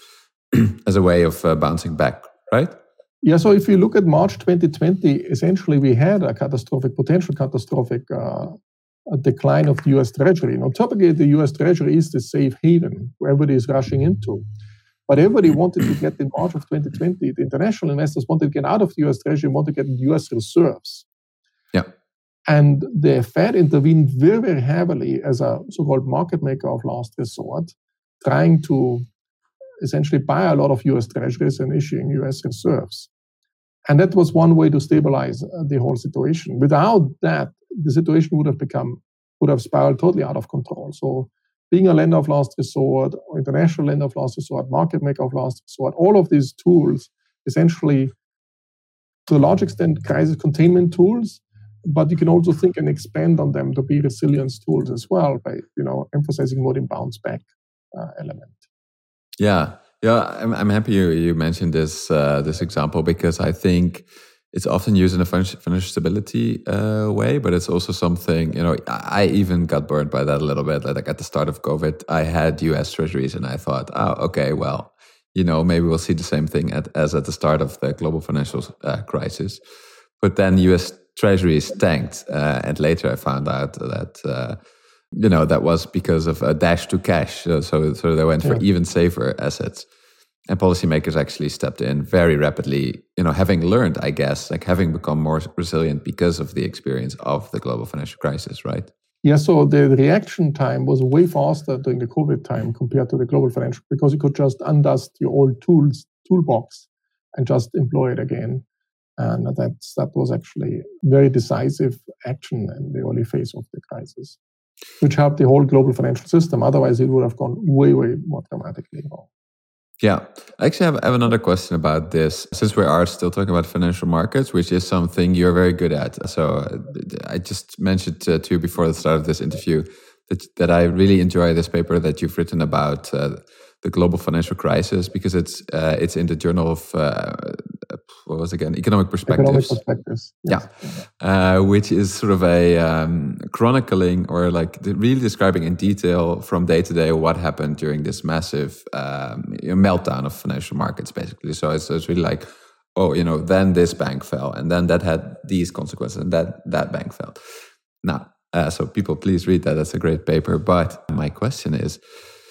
as a way of uh, bouncing back, right? Yeah, so if you look at March twenty twenty, essentially we had a catastrophic, potential catastrophic uh, a decline of the U S Treasury. Now, typically the U S Treasury is the safe haven where everybody is rushing into. But everybody wanted to get in March of twenty twenty, the international investors wanted to get out of the U S Treasury, wanted to get U S reserves. Yeah. And the Fed intervened very, very heavily as a so-called market maker of last resort, trying to essentially buy a lot of U S Treasuries and issuing U S reserves. And that was one way to stabilize the whole situation. Without that, the situation would have become, would have spiraled totally out of control. So being a lender of last resort, or international lender of last resort, market maker of last resort, all of these tools, essentially, to a large extent, crisis containment tools, but you can also think and expand on them to be resilience tools as well by, you know, emphasizing more the bounce back uh, element. Yeah, yeah, I'm, I'm happy you, you mentioned this uh, this example because I think it's often used in a financial stability uh, way, but it's also something, you know, I even got burned by that a little bit. Like at the start of COVID, I had U S Treasuries and I thought, oh, okay, well, you know, maybe we'll see the same thing at, as at the start of the global financial uh, crisis. But then U S Treasuries tanked. Uh, and later I found out that, uh, you know, that was because of a dash to cash. So, so, so they went for yeah. even safer assets. And policymakers actually stepped in very rapidly, you know, having learned, I guess, like having become more resilient because of the experience of the global financial crisis, right? Yeah, so the reaction time was way faster during the COVID time compared to the global financial, because you could just undust your old tools, toolbox and just employ it again. And that's, that was actually very decisive action in the early phase of the crisis, which helped the whole global financial system. Otherwise, it would have gone way, way more dramatically wrong. Yeah, I actually have, have another question about this. Since we are still talking about financial markets, which is something you're very good at. So I just mentioned to you before the start of this interview that, that I really enjoy this paper that you've written about uh, the global financial crisis, because it's uh, it's in the Journal of, uh, what was it again, Economic Perspectives. Economic Perspectives. Yes. Yeah, uh, which is sort of a um, chronicling or like the, really describing in detail from day to day what happened during this massive um, you know, meltdown of financial markets, basically. So it's, it's really like, oh, you know, then this bank fell, and then that had these consequences, and that that bank fell. Now, uh, so people, please read that. That's a great paper. But my question is,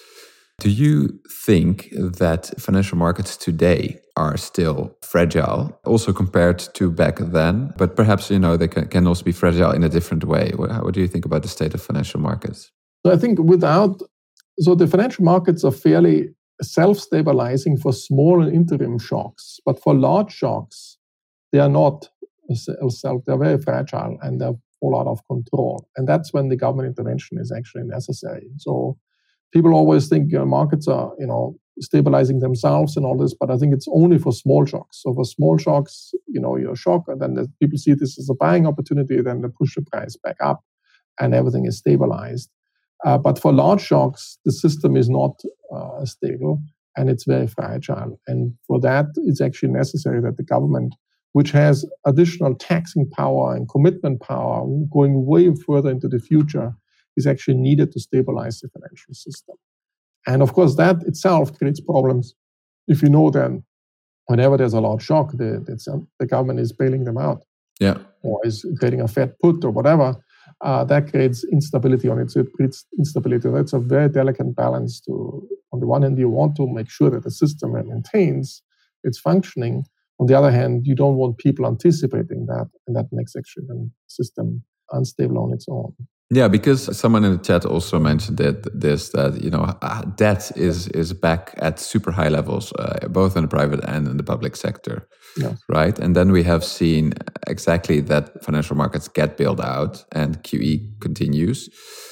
do you think that financial markets today are still fragile, also compared to back then? But perhaps, you know, they can, can also be fragile in a different way. What, what do you think about the state of financial markets? So I think without, so the financial markets are fairly self-stabilizing for small and interim shocks, but for large shocks, they are not self, they're very fragile and they're all out of control. And that's when the government intervention is actually necessary. So people always think you know, markets are, you know, stabilizing themselves and all this, but I think it's only for small shocks. So for small shocks, you know, you're shocked, and then the people see this as a buying opportunity, then they push the price back up, and everything is stabilized. Uh, but for large shocks, the system is not uh, stable, and it's very fragile. And for that, it's actually necessary that the government, which has additional taxing power and commitment power going way further into the future, is actually needed to stabilize the financial system. And of course, that itself creates problems. If you know then, whenever there's a large shock, the, the, the government is bailing them out, yeah, or is creating a Fed put or whatever, uh, that creates instability on it. So it creates instability. That's a very delicate balance. To, on the one hand, you want to make sure that the system maintains its functioning. On the other hand, you don't want people anticipating that, and that makes actually the system unstable on its own. Yeah, because someone in the chat also mentioned that this that you know uh, debt is is back at super high levels, uh, both in the private and in the public sector, yeah. right? And then we have seen exactly that financial markets get bailed out, and Q E continues.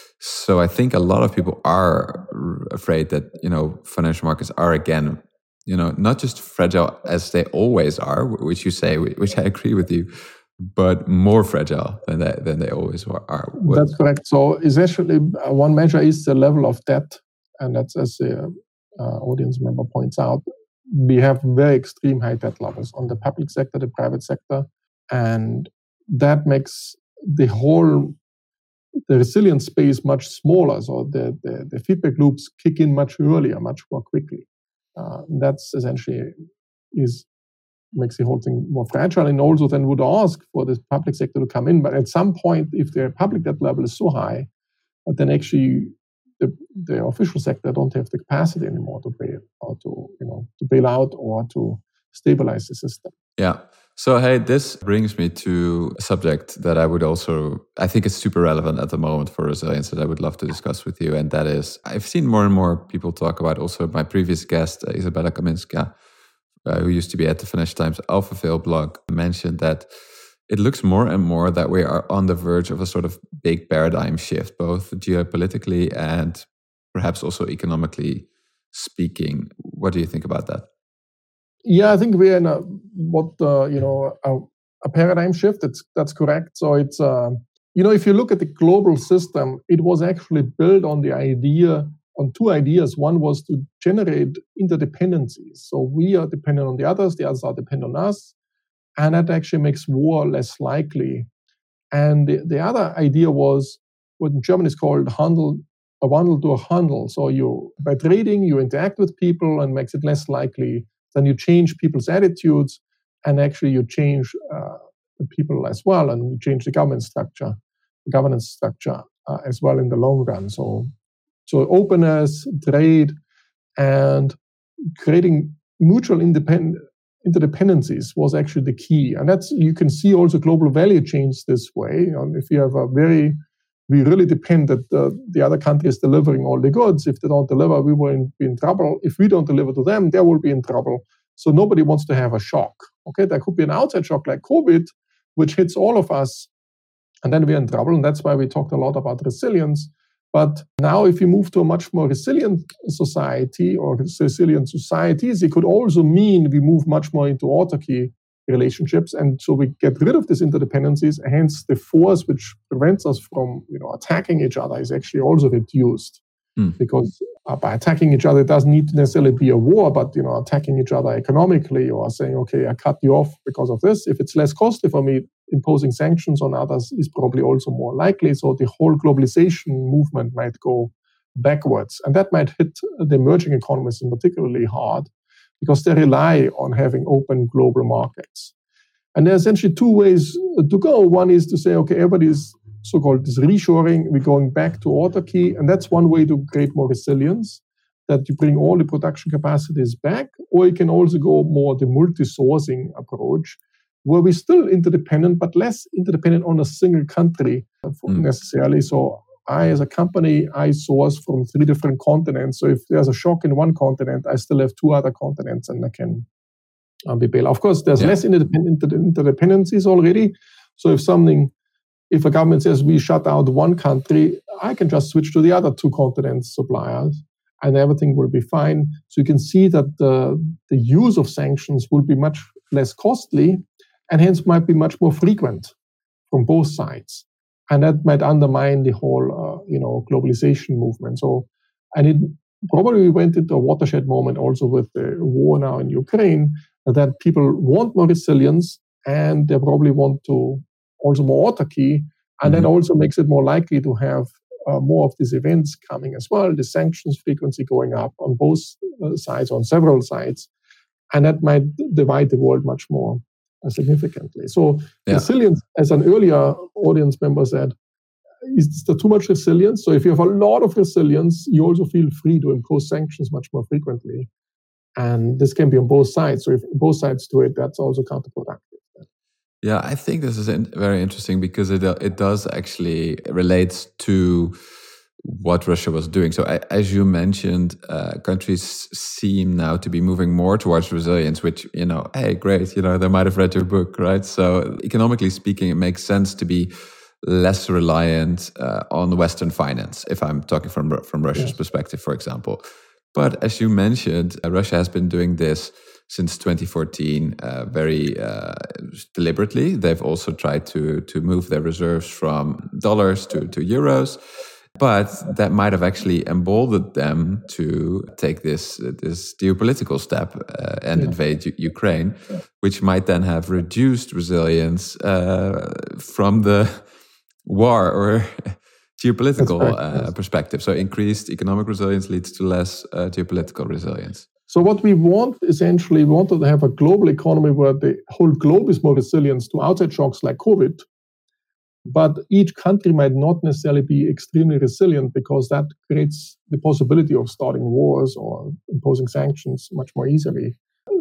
So I think a lot of people are afraid that you know financial markets are again, you know, not just fragile as they always are, which you say, which I agree with you, but more fragile than they, than they always are. What? That's correct. So essentially, uh, one measure is the level of debt. And that's, as the uh, audience member points out, we have very extreme high debt levels on the public sector, the private sector. And that makes the whole, the resilience space much smaller. So the, the, the feedback loops kick in much earlier, much more quickly. Uh, that's essentially is makes the whole thing more fragile, and also then would ask for the public sector to come in. But at some point, if the public debt level is so high, then actually the, the official sector don't have the capacity anymore to bail or to you know to bail out or to stabilize the system. Yeah. So hey, this brings me to a subject that I would also I think is super relevant at the moment for resilience that I would love to discuss with you, and that is I've seen more and more people talk about. Also, my previous guest uh, Isabella Kaminska, Uh, who used to be at the Financial Times AlphaVale blog, mentioned that it looks more and more that we are on the verge of a sort of big paradigm shift, both geopolitically and perhaps also economically speaking. What do you think about that? Yeah, I think we're in a what uh, you know a, a paradigm shift. That's that's correct. So it's uh, you know if you look at the global system, it was actually built on the idea. on two ideas. One was to generate interdependencies. So we are dependent on the others, the others are dependent on us, and that actually makes war less likely. And the, the other idea was what in German is called handel, a Wandel durch Handel. So you, by trading, you interact with people and makes it less likely. Then you change people's attitudes, and actually you change uh, the people as well, and you change the government structure, the governance structure uh, as well in the long run. So So openness, trade, and creating mutual independ- interdependencies was actually the key. And that's you can see also global value chains this way. And if you have a very, we really depend that the, the other country is delivering all the goods. If they don't deliver, we will in, be in trouble. If we don't deliver to them, they will be in trouble. So nobody wants to have a shock. Okay, there could be an outside shock like COVID, which hits all of us, and then we're in trouble. And that's why we talked a lot about resilience. But now if you move to a much more resilient society or resilient societies, it could also mean we move much more into autarky relationships. And so we get rid of these interdependencies. Hence, the force which prevents us from you know, attacking each other is actually also reduced. Mm. Because uh, by attacking each other, it doesn't need to necessarily be a war, but you know, attacking each other economically or saying, okay, I cut you off because of this. If it's less costly for me, imposing sanctions on others is probably also more likely. So the whole globalization movement might go backwards. And that might hit the emerging economies in particularly hard because they rely on having open global markets. And there are essentially two ways to go. One is to say, okay, everybody's so-called this reshoring, we're going back to autarky. And that's one way to create more resilience, that you bring all the production capacities back. Or you can also go more the multi-sourcing approach, where we're still interdependent, but less interdependent on a single country mm. necessarily. So I, as a company, I source from three different continents. So if there's a shock in one continent, I still have two other continents and I can uh, be bailed. Of course, there's yeah. less interdepend- interdependencies already. So if something if a government says we shut out one country, I can just switch to the other two continents suppliers and everything will be fine. So you can see that the, the use of sanctions will be much less costly and hence might be much more frequent from both sides. And that might undermine the whole, uh, you know, globalization movement. So, and it probably went into a watershed moment also with the war now in Ukraine, that people want more resilience and they probably want to also more autarky. And mm-hmm. that also makes it more likely to have uh, more of these events coming as well, the sanctions frequency going up on both uh, sides, on several sides. And that might divide the world much more uh, significantly. So yeah. resilience, as an earlier audience member said, is there too much resilience? So if you have a lot of resilience, you also feel free to impose sanctions much more frequently. And this can be on both sides. So if both sides do it, that's also counterproductive. Yeah, I think this is in, very interesting because it it does actually relates to what Russia was doing. So as you mentioned, uh, countries seem now to be moving more towards resilience, which, you know, hey, great, you know, they might have read your book, right? So economically speaking, it makes sense to be less reliant uh, on Western finance, if I'm talking from from Russia's yes. perspective, for example. But as you mentioned, uh, Russia has been doing this since twenty fourteen uh, very uh, deliberately. They've also tried to to move their reserves from dollars to, to euros. But that might have actually emboldened them to take this this geopolitical step uh, and yeah. invade U- Ukraine, yeah. which might then have reduced resilience uh, from the war or geopolitical right, uh, yes. perspective. So increased economic resilience leads to less uh, geopolitical resilience. So what we want, essentially, we want to have a global economy where the whole globe is more resilient to outside shocks like COVID. But each country might not necessarily be extremely resilient because that creates the possibility of starting wars or imposing sanctions much more easily.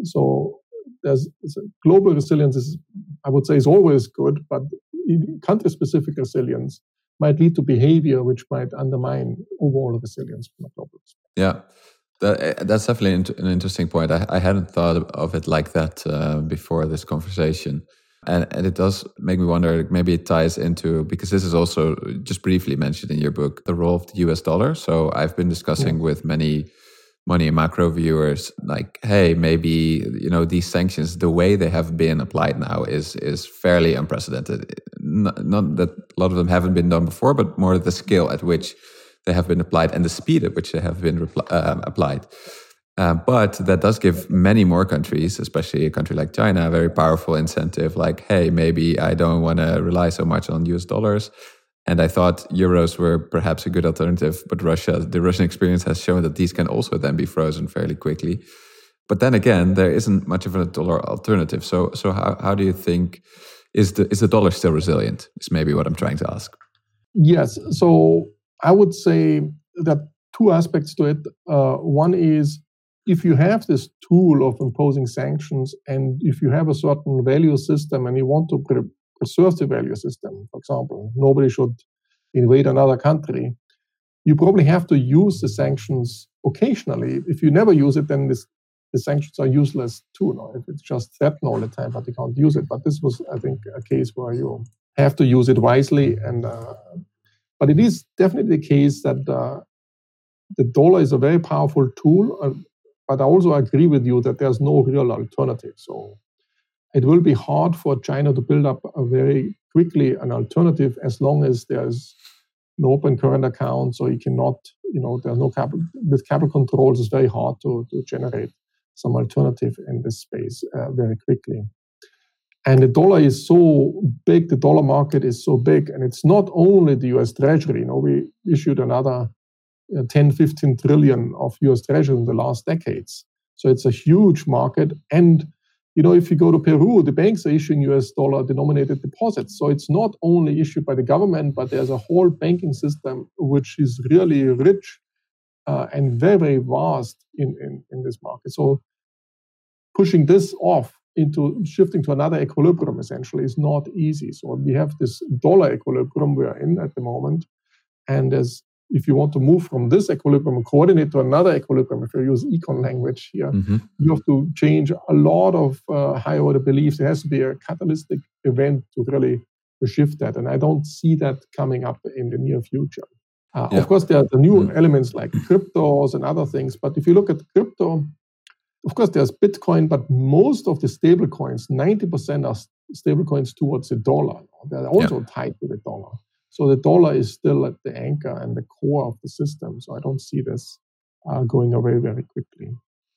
So there's, there's global resilience is, I would say, is always good, but country-specific resilience might lead to behavior which might undermine overall resilience from a global perspective. Yeah, that, that's definitely an interesting point. I, I hadn't thought of it like that uh, before this conversation. And, and it does make me wonder, maybe it ties into, because this is also just briefly mentioned in your book, the role of the U S dollar. So I've been discussing yeah. with many money and macro viewers, like, hey, maybe, you know, these sanctions, the way they have been applied now is is fairly unprecedented. Not, not that a lot of them haven't been done before, but more the scale at which they have been applied and the speed at which they have been repl- uh, applied. Uh, but that does give many more countries, especially a country like China, a very powerful incentive. Like, hey, maybe I don't want to rely so much on U S dollars. And I thought euros were perhaps a good alternative. But Russia, the Russian experience has shown that these can also then be frozen fairly quickly. But then again, there isn't much of a dollar alternative. So, so how, how do you think, is the is the dollar still resilient? Is maybe what I'm trying to ask. Yes. So I would say that two aspects to it. Uh, one is, if you have this tool of imposing sanctions and if you have a certain value system and you want to pre- preserve the value system, for example, nobody should invade another country, you probably have to use the sanctions occasionally. If you never use it, then this, the sanctions are useless too. No? If it's just threatened all the time, but you can't use it. But this was, I think, a case where you have to use it wisely. And uh, but it is definitely the case that uh, the dollar is a very powerful tool. Uh, But I also agree with you that there's no real alternative. So it will be hard for China to build up a very quickly an alternative as long as there's no open current account. So you cannot, you know, there's no capital, with capital controls, it's very hard to, to generate some alternative in this space uh, very quickly. And the dollar is so big, the dollar market is so big, and it's not only the U S Treasury. You know, we issued another ten, fifteen trillion of U S Treasury in the last decades. So it's a huge market. And, you know, if you go to Peru, the banks are issuing U S dollar denominated deposits. So it's not only issued by the government, but there's a whole banking system which is really rich uh, and very, very vast in, in, in this market. So pushing this off into shifting to another equilibrium essentially is not easy. So we have this dollar equilibrium we're in at the moment. And as if you want to move from this equilibrium and coordinate to another equilibrium, if you use econ language here, mm-hmm. you have to change a lot of uh, high order beliefs. There has to be a catalytic event to really to shift that. And I don't see that coming up in the near future. Uh, yeah. Of course, there are the new mm. elements like cryptos and other things. But if you look at crypto, of course, there's Bitcoin, but most of the stable coins, ninety percent are stable coins towards the dollar. They're also yeah. tied to the dollar. So the dollar is still at the anchor and the core of the system. So I don't see this uh, going away very quickly.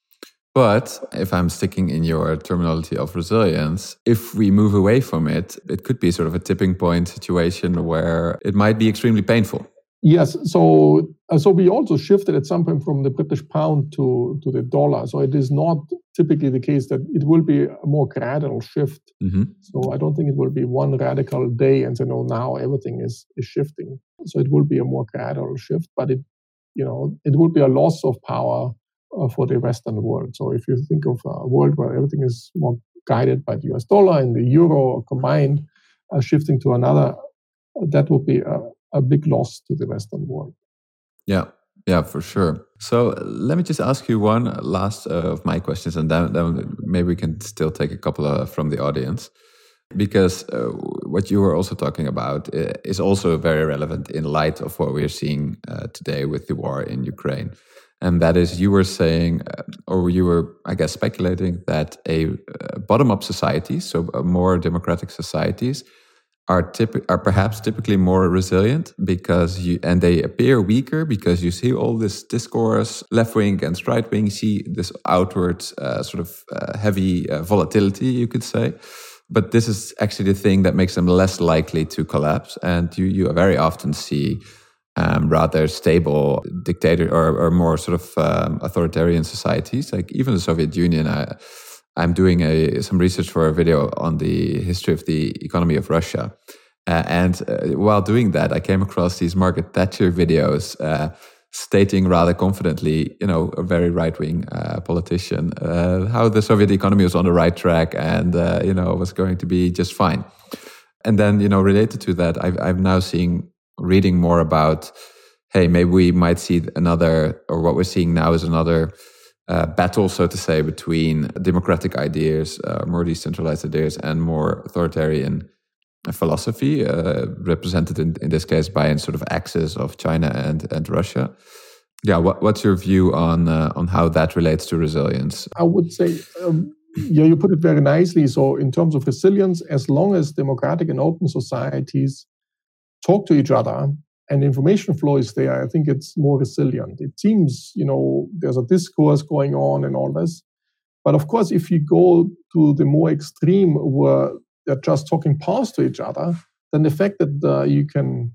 But if I'm sticking in your terminology of resilience, if we move away from it, it could be sort of a tipping point situation where it might be extremely painful. Yes, so uh, so we also shifted at some point from the British pound to, to the dollar. So it is not typically the case that it will be a more gradual shift. Mm-hmm. So I don't think it will be one radical day and say, no, now everything is, is shifting. So it will be a more gradual shift, but it, you know, it will be a loss of power uh, for the Western world. So if you think of a world where everything is more guided by the U S dollar and the euro combined, uh, shifting to another, that would be a a big loss to the Western world. Yeah, yeah, for sure. So let me just ask you one last uh, of my questions, and then, then maybe we can still take a couple of, from the audience. Because uh, what you were also talking about is also very relevant in light of what we're seeing uh, today with the war in Ukraine. And that is, you were saying, uh, or you were, I guess, speculating that a uh, bottom-up society, so uh, more democratic societies, are typ- are perhaps typically more resilient because you, and they appear weaker because you see all this discourse, left wing and right wing, see this outward uh, sort of uh, heavy uh, volatility, you could say. But this is actually the thing that makes them less likely to collapse. And you, you very often see um, rather stable dictator or, or more sort of um, authoritarian societies, like even the Soviet Union. I, I'm doing a, some research for a video on the history of the economy of Russia. Uh, and uh, while doing that, I came across these Margaret Thatcher videos uh, stating rather confidently, you know, a very right-wing uh, politician, uh, how the Soviet economy was on the right track and, uh, you know, was going to be just fine. And then, you know, related to that, I've, I'm now seeing, reading more about, hey, maybe we might see another, or what we're seeing now is another Uh, battle, so to say, between democratic ideas, uh, more decentralized ideas, and more authoritarian philosophy, uh, represented in, in this case by a sort of axis of China and, and Russia. Yeah, what, what's your view on uh, on how that relates to resilience? I would say, um, yeah, you put it very nicely. So in terms of resilience, as long as democratic and open societies talk to each other, and information flow is there, I think it's more resilient. It seems, you know, there's a discourse going on and all this. But of course, if you go to the more extreme where they're just talking past to each other, then the fact that uh, you can,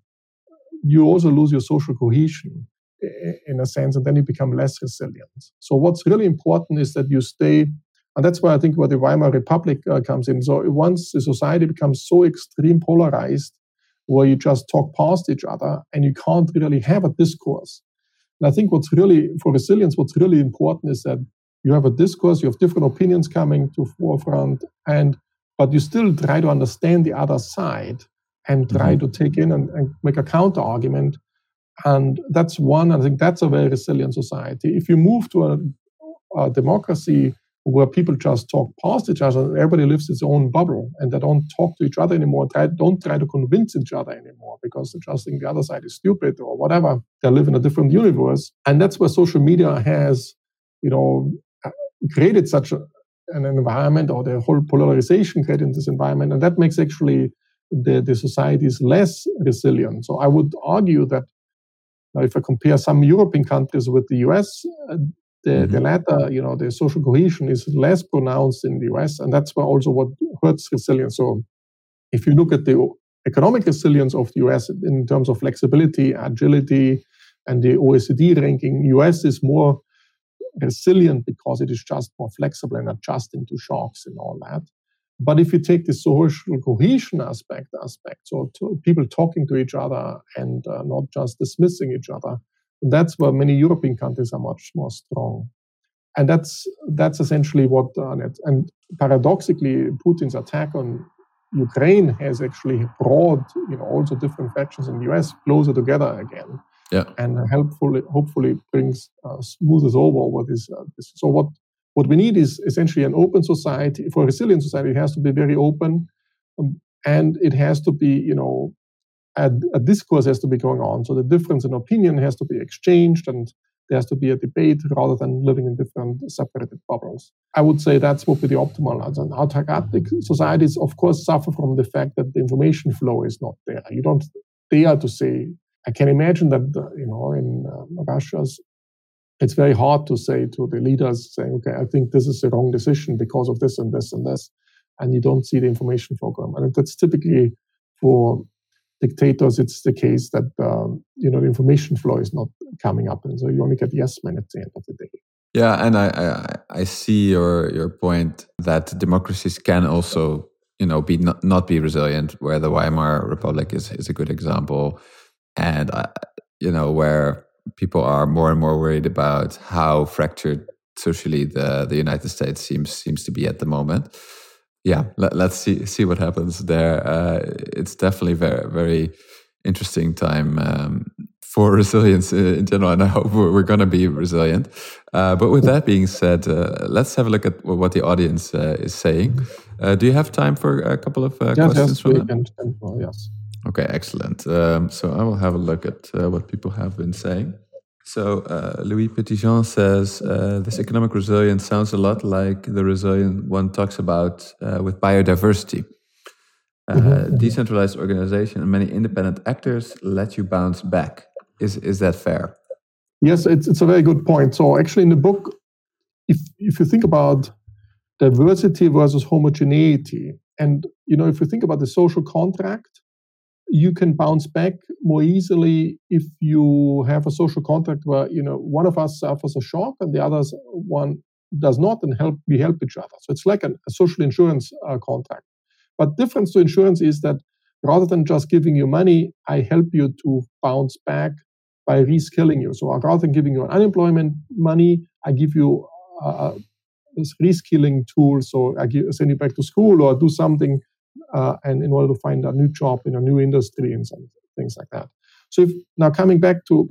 you also lose your social cohesion in a sense, and then you become less resilient. So what's really important is that you stay, and that's why I think where the Weimar Republic uh, comes in. So once the society becomes so extreme polarized, where you just talk past each other and you can't really have a discourse. And I think what's really, for resilience, what's really important is that you have a discourse, you have different opinions coming to forefront, and but you still try to understand the other side and try mm-hmm. to take in and, and make a counter argument. And that's one, I think that's a very resilient society. If you move to a, a democracy where people just talk past each other, everybody lives its own bubble, and they don't talk to each other anymore, try, don't try to convince each other anymore, because they just think the other side is stupid or whatever. They live in a different universe. And that's where social media has, you know, created such a, an environment, or the whole polarization created this environment, and that makes actually the, the societies less resilient. So I would argue that uh, if I compare some European countries with the U S, uh, The, mm-hmm. the latter, you know, the social cohesion is less pronounced in the U S, and that's where also what hurts resilience. So if you look at the economic resilience of the U S in terms of flexibility, agility, and the O E C D ranking, U S is more resilient because it is just more flexible in adjusting to shocks and all that. But if you take the social cohesion aspect, aspect so to people talking to each other and uh, not just dismissing each other, that's where many European countries are much more strong. And that's that's essentially what, uh, and paradoxically, Putin's attack on Ukraine has actually brought, you know, also different factions in the U S closer together again. Yeah. And helpfully, hopefully brings, uh, smoothes over what is, uh, this. So what, what we need is essentially an open society. For a resilient society, it has to be very open. Um, and it has to be, you know, a, a discourse has to be going on. So the difference in opinion has to be exchanged, and there has to be a debate rather than living in different separated bubbles. I would say that's what would be the optimal answer. And autocratic societies, of course, suffer from the fact that the information flow is not there. You don't dare to say. I can imagine that, uh, you know, in uh, Russia's, it's very hard to say to the leaders, saying, okay, I think this is the wrong decision because of this and this and this, and you don't see the information flow going. And that's typically for dictators, it's the case that, um, you know, the information flow is not coming up, and so you only get yes men at the end of the day. Yeah, and I, I, I see your your point that democracies can also, you know, be not, not be resilient, where the Weimar Republic is, is a good example. And, uh, you know, where people are more and more worried about how fractured socially the, the United States seems seems to be at the moment. Yeah, let, let's see see what happens there. Uh, it's definitely very, very interesting time um, for resilience in general, and I hope we're, we're going to be resilient. Uh, but with that being said, uh, let's have a look at what the audience uh, is saying. Uh, do you have time for a couple of uh, yes, questions yes, from them? And, and, well, yes. Okay, excellent. Um, so I will have a look at uh, what people have been saying. So uh, Louis Petitjean says, uh, this economic resilience sounds a lot like the resilience one talks about uh, with biodiversity. Uh, mm-hmm. Decentralized organization and many independent actors let you bounce back. Is is that fair? Yes, it's it's a very good point. So actually in the book, if if you think about diversity versus homogeneity, and you know, if you think about the social contract, you can bounce back more easily if you have a social contract where, you know, one of us suffers a shock and the other one does not, and help we help each other. So it's like a, a social insurance uh, contract. But difference to insurance is that rather than just giving you money, I help you to bounce back by reskilling you. So rather than giving you unemployment money, I give you uh, this reskilling tool. So I give, send you back to school or do something Uh, and in order to find a new job in a new industry and some things like that. So if, now coming back to,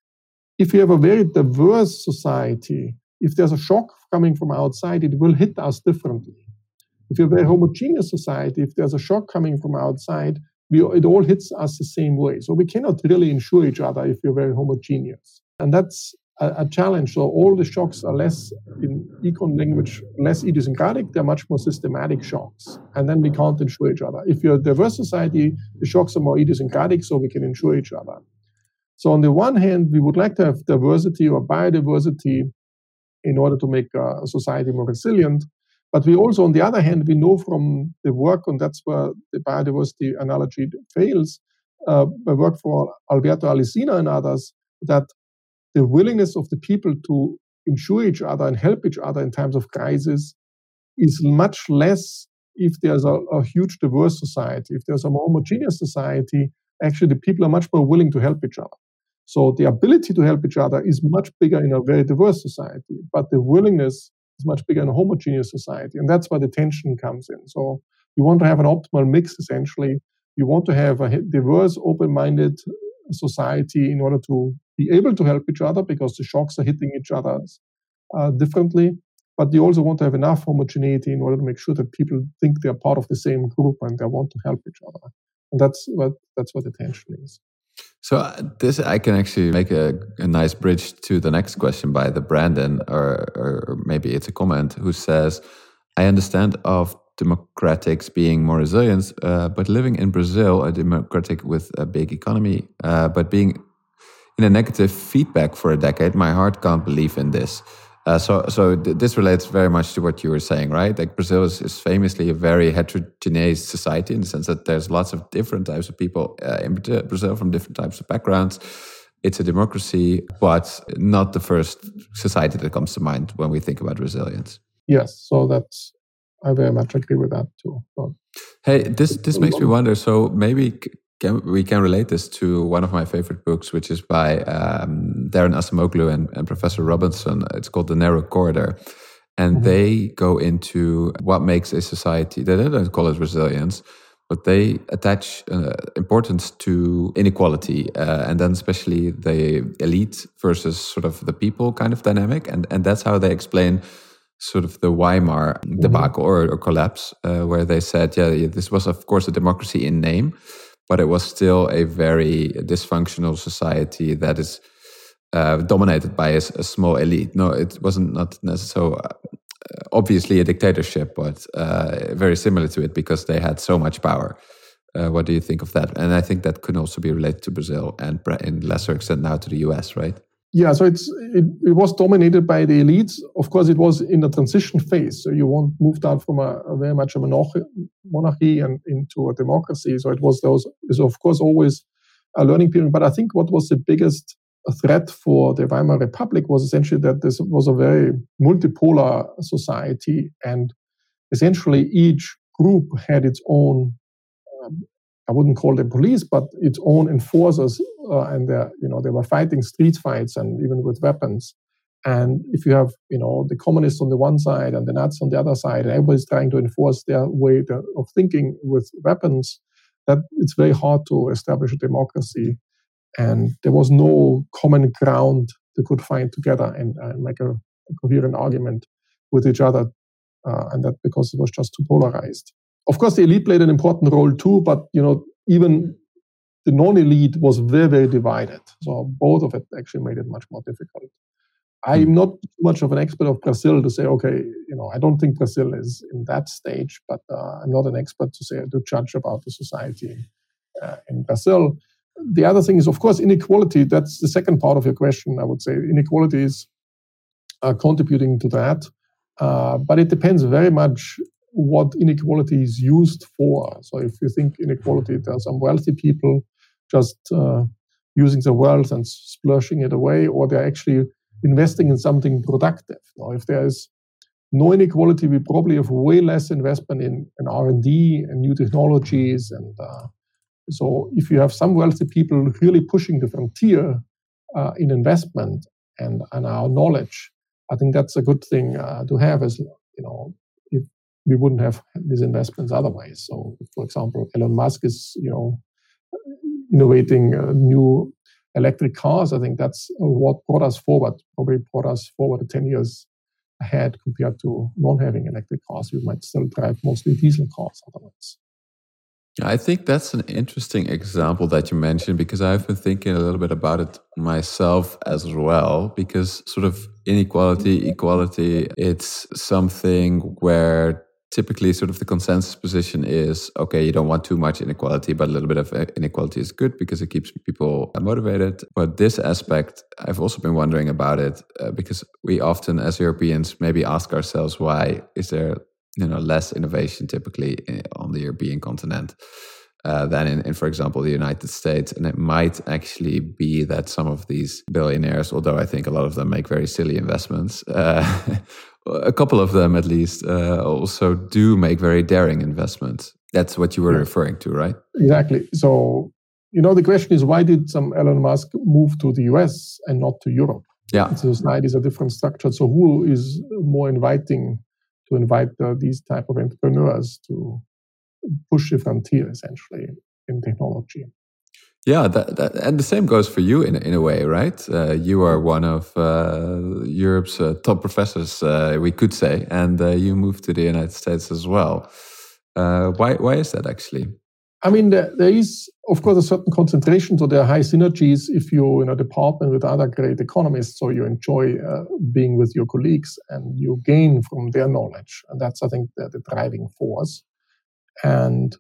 if you have a very diverse society, if there's a shock coming from outside, it will hit us differently. If you have a very homogeneous society, if there's a shock coming from outside, we, it all hits us the same way. So we cannot really insure each other if you're very homogeneous. And that's a, a challenge. So all the shocks are less, in econ language, less idiosyncratic. They're much more systematic shocks. And then we can't insure each other. If you're a diverse society, the shocks are more idiosyncratic, so we can insure each other. So on the one hand, we would like to have diversity or biodiversity in order to make a society more resilient. But we also, on the other hand, we know from the work, and that's where the biodiversity analogy fails, uh, I work for Alberto Alesina and others, that the willingness of the people to insure each other and help each other in times of crisis is much less if there's a, a huge diverse society. If there's a more homogeneous society, actually the people are much more willing to help each other. So the ability to help each other is much bigger in a very diverse society, but the willingness is much bigger in a homogeneous society. And that's where the tension comes in. So you want to have an optimal mix, essentially. You want to have a diverse, open-minded society in order to be able to help each other because the shocks are hitting each other uh, differently. But you also want to have enough homogeneity in order to make sure that people think they're part of the same group and they want to help each other. And that's what that's what the tension is. So uh, this, I can actually make a, a nice bridge to the next question by the Brandon, or, or maybe it's a comment, who says, I understand of democratics being more resilient, uh, but living in Brazil, a democratic with a big economy, uh, but being in a negative feedback for a decade, my heart can't believe in this. Uh, so so th- this relates very much to what you were saying, right? Like Brazil is, is famously a very heterogeneous society in the sense that there's lots of different types of people uh, in Brazil from different types of backgrounds. It's a democracy, but not the first society that comes to mind when we think about resilience. Yes, so that's, I very much agree with that too. So, hey, this this makes me wonder, so maybe can, we can relate this to one of my favorite books, which is by um, Darren Acemoglu and, and Professor Robinson. It's called The Narrow Corridor. And mm-hmm. they go into what makes a society, they don't call it resilience, but they attach uh, importance to inequality, uh, and then especially the elite versus sort of the people kind of dynamic. And, and that's how they explain sort of the Weimar debacle mm-hmm. or, or collapse, uh, where they said, yeah, this was of course a democracy in name, but it was still a very dysfunctional society that is uh, dominated by a, a small elite. No, it wasn't not necessarily uh, obviously a dictatorship, but uh, very similar to it because they had so much power. Uh, what do you think of that? And I think that could also be related to Brazil and in lesser extent now to the U S, right? Yeah, so it's it, it was dominated by the elites. Of course, it was in the transition phase. So you won't move out from a, a very much a monarchy, monarchy and into a democracy. So it was those is of course always a learning period. But I think what was the biggest threat for the Weimar Republic was essentially that this was a very multipolar society, and essentially each group had its own. Um, I wouldn't call them police, but its own enforcers, uh, and you know they were fighting street fights and even with weapons. And if you have you know the communists on the one side and the Nazis on the other side, and everybody's trying to enforce their way of thinking with weapons, that it's very hard to establish a democracy. And there was no common ground they could find together and, and make a, a coherent argument with each other, uh, and that because it was just too polarized. Of course, the elite played an important role too, but you know, even the non-elite was very, very divided. So both of it actually made it much more difficult. I'm not much of an expert of Brazil to say, okay, you know, I don't think Brazil is in that stage, but uh, I'm not an expert to say to judge about the society uh, in Brazil. The other thing is, of course, inequality. That's the second part of your question. I would say inequality is uh, contributing to that, uh, but it depends very much what inequality is used for. So if you think inequality, there are some wealthy people just uh, using their wealth and splurging it away, or they're actually investing in something productive. Now, if there is no inequality, we probably have way less investment in, in R and D and new technologies. And uh, so if you have some wealthy people really pushing the frontier uh, in investment and, and our knowledge, I think that's a good thing uh, to have as, you know, if we wouldn't have these investments otherwise. So, for example, Elon Musk is, you know, innovating uh, new electric cars. I think that's what brought us forward, probably brought us forward ten years ahead compared to not having electric cars. We might still drive mostly diesel cars otherwise. I think that's an interesting example that you mentioned, because I've been thinking a little bit about it myself as well, because sort of inequality, equality, it's something where typically sort of the consensus position is, okay, you don't want too much inequality, but a little bit of inequality is good because it keeps people motivated. But this aspect, I've also been wondering about it uh, because we often as Europeans maybe ask ourselves, why is there you know less innovation typically on the European continent uh, than in, in, for example, the United States? And it might actually be that some of these billionaires, although I think a lot of them make very silly investments, uh, a couple of them at least uh, also do make very daring investments. That's what you were yeah. referring to, right? Exactly. So, you know, the question is, why did some Elon Musk move to the U S and not to Europe? Yeah. The societies are different structured. So who is more inviting to invite uh, these type of entrepreneurs to push the frontier, essentially, in technology? Yeah, that, that, and the same goes for you in in a way, right? Uh, you are one of uh, Europe's uh, top professors, uh, we could say, and uh, you moved to the United States as well. Uh, why why is that actually? I mean, there, there is, of course, a certain concentration. So there are high synergies if you're in a department with other great economists. So you enjoy uh, being with your colleagues and you gain from their knowledge, and that's, I think, the, the driving force. And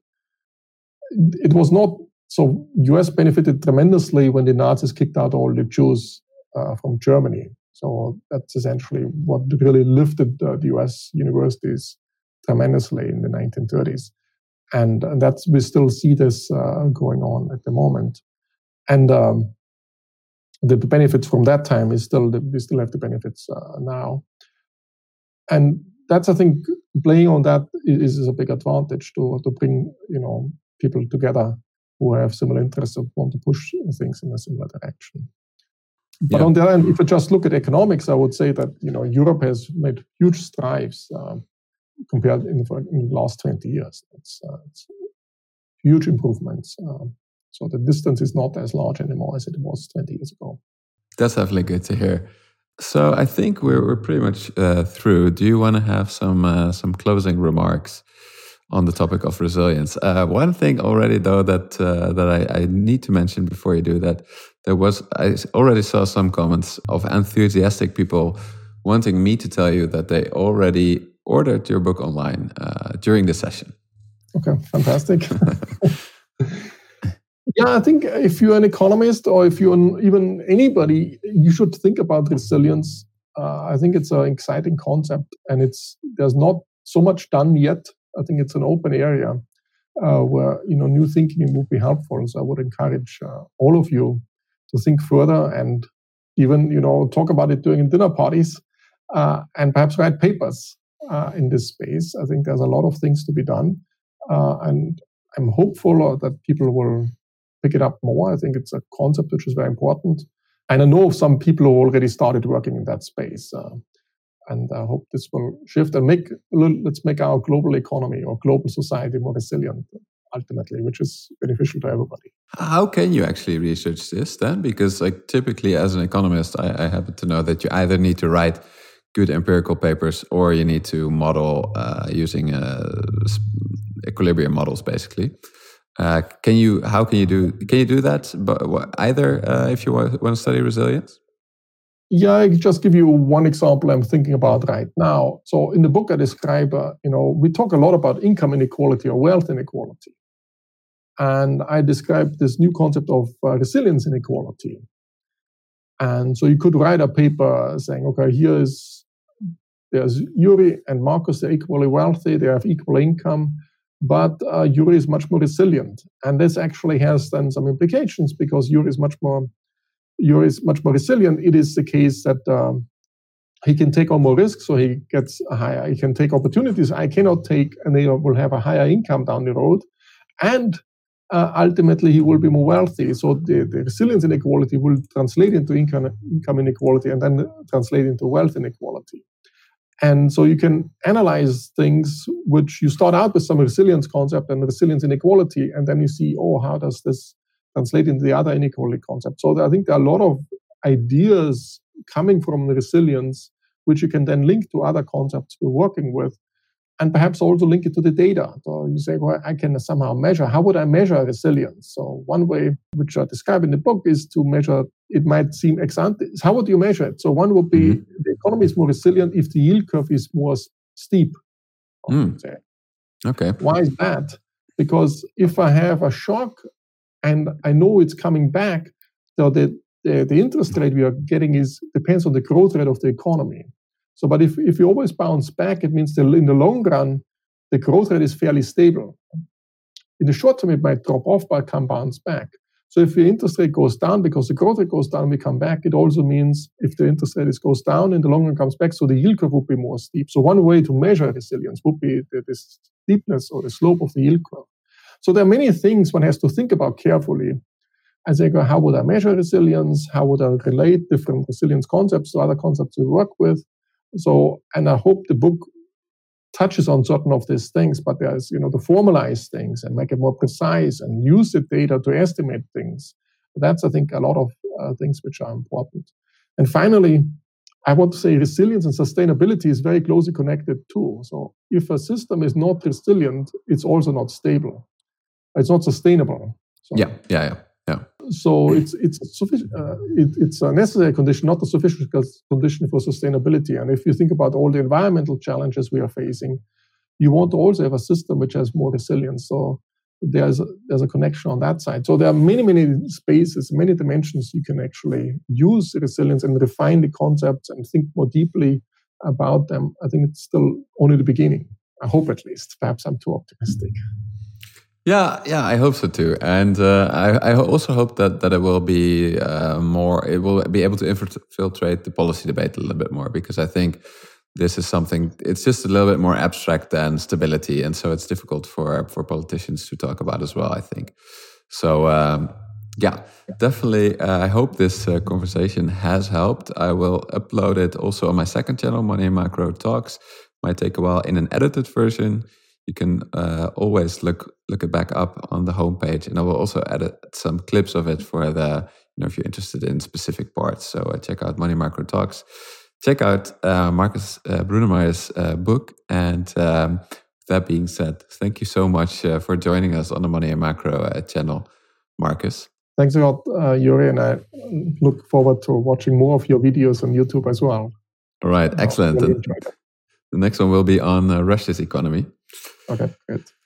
it was not. So U S benefited tremendously when the Nazis kicked out all the Jews uh, from Germany. So that's essentially what really lifted uh, the U S universities tremendously in the nineteen thirties. And, and that's, we still see this uh, going on at the moment. And um, the benefits from that time is still, the, we still have the benefits uh, now. And that's, I think, playing on that is, is a big advantage to, to bring, you know, people together who have similar interests and want to push things in a similar direction. But yeah. on the other hand, if you just look at economics, I would say that, you know, Europe has made huge strides uh, compared in the, in the last twenty years. It's, uh, it's huge improvements. Uh, so the distance is not as large anymore as it was twenty years ago. That's definitely good to hear. So I think we're we're pretty much uh, through. Do you want to have some uh, some closing remarks on the topic of resilience? Uh, one thing already though that uh, that I, I need to mention before you do that, there was I already saw some comments of enthusiastic people wanting me to tell you that they already ordered your book online uh, during the session. Okay, fantastic. Yeah, I think if you're an economist or if you're even anybody, you should think about resilience. Uh, I think it's an exciting concept, and it's there's not so much done yet. I think it's an open area uh, where you know new thinking would be helpful. So I would encourage uh, all of you to think further and even you know talk about it during dinner parties uh, and perhaps write papers uh, in this space. I think there's a lot of things to be done, uh, and I'm hopeful that people will pick it up more. I think it's a concept which is very important. And I know of some people who already started working in that space. Uh, and I hope this will shift and make, let's make our global economy or global society more resilient, ultimately, which is beneficial to everybody. How can you actually research this then? Because like typically as an economist, I, I happen to know that you either need to write good empirical papers or you need to model uh, using uh, equilibrium models, basically. Uh, can you? How can you do? Can you do that? But either uh, if you want, want to study resilience. Yeah, I just give you one example I'm thinking about right now. So in the book, I describe, uh, you know, we talk a lot about income inequality or wealth inequality, and I describe this new concept of uh, resilience inequality. And so you could write a paper saying, okay, here is there's Yuri and Marcus, they're equally wealthy, they have equal income. But uh, Yuri is much more resilient, and this actually has then some implications because Yuri is much more Yuri is much more resilient. It is the case that um, he can take on more risks, so he gets a higher. He can take opportunities I cannot take, and they will have a higher income down the road, and uh, ultimately he will be more wealthy. So the, the resilience inequality will translate into income income inequality, and then translate into wealth inequality. And so you can analyze things which you start out with some resilience concept and resilience inequality, and then you see, oh, how does this translate into the other inequality concept? So I think there are a lot of ideas coming from the resilience, which you can then link to other concepts we're working with, and perhaps also link it to the data. So you say, well, I can somehow measure. How would I measure resilience? So one way, which I describe in the book, is to measure, it might seem ex ante. How would you measure it? So one would be mm-hmm. the economy is more resilient if the yield curve is more steep. Mm. Okay. Why is that? Because if I have a shock and I know it's coming back, so the, the, the interest rate we are getting is depends on the growth rate of the economy. So, but if, if you always bounce back, it means that in the long run, the growth rate is fairly stable. In the short term, it might drop off, but can bounce back. So if the interest rate goes down because the growth rate goes down, we come back. It also means if the interest rate goes down, in the long run comes back, so the yield curve would be more steep. So one way to measure resilience would be the, the steepness or the slope of the yield curve. So there are many things one has to think about carefully. As I go, how would I measure resilience? How would I relate different resilience concepts to other concepts we work with? So, and I hope the book touches on certain of these things, but there's, you know, to formalize things and make it more precise and use the data to estimate things. That's, I think, a lot of uh, things which are important. And finally, I want to say resilience and sustainability is very closely connected too. So if a system is not resilient, it's also not stable. It's not sustainable. So, yeah, yeah, yeah. Yeah. So it's it's sufficient. Uh, it, it's a necessary condition, not a sufficient condition for sustainability. And if you think about all the environmental challenges we are facing, you want to also have a system which has more resilience. So there's a, there's a connection on that side. So there are many many spaces, many dimensions you can actually use resilience and refine the concepts and think more deeply about them. I think it's still only the beginning. I hope, at least. Perhaps I'm too optimistic. Yeah, yeah, I hope so too, and uh, I, I also hope that that it will be uh, more. It will be able to infiltrate the policy debate a little bit more, because I think this is something. It's just a little bit more abstract than stability, and so it's difficult for for politicians to talk about as well, I think. So um, yeah, definitely. Uh, I hope this uh, conversation has helped. I will upload it also on my second channel, Money and Macro Talks. Might take a while in an edited version. you can uh, always look look it back up on the homepage, and I will also edit some clips of it for the, you know, if you're interested in specific parts. So uh, check out Money Macro Talks. Check out uh, Marcus uh, Brunemeyer's uh, book. And um, that being said, thank you so much uh, for joining us on the Money and Macro uh, channel, Marcus. Thanks a lot, uh, Yuri, and I look forward to watching more of your videos on YouTube as well. All right, excellent. Really the next one will be on uh, Russia's economy. Okay, good.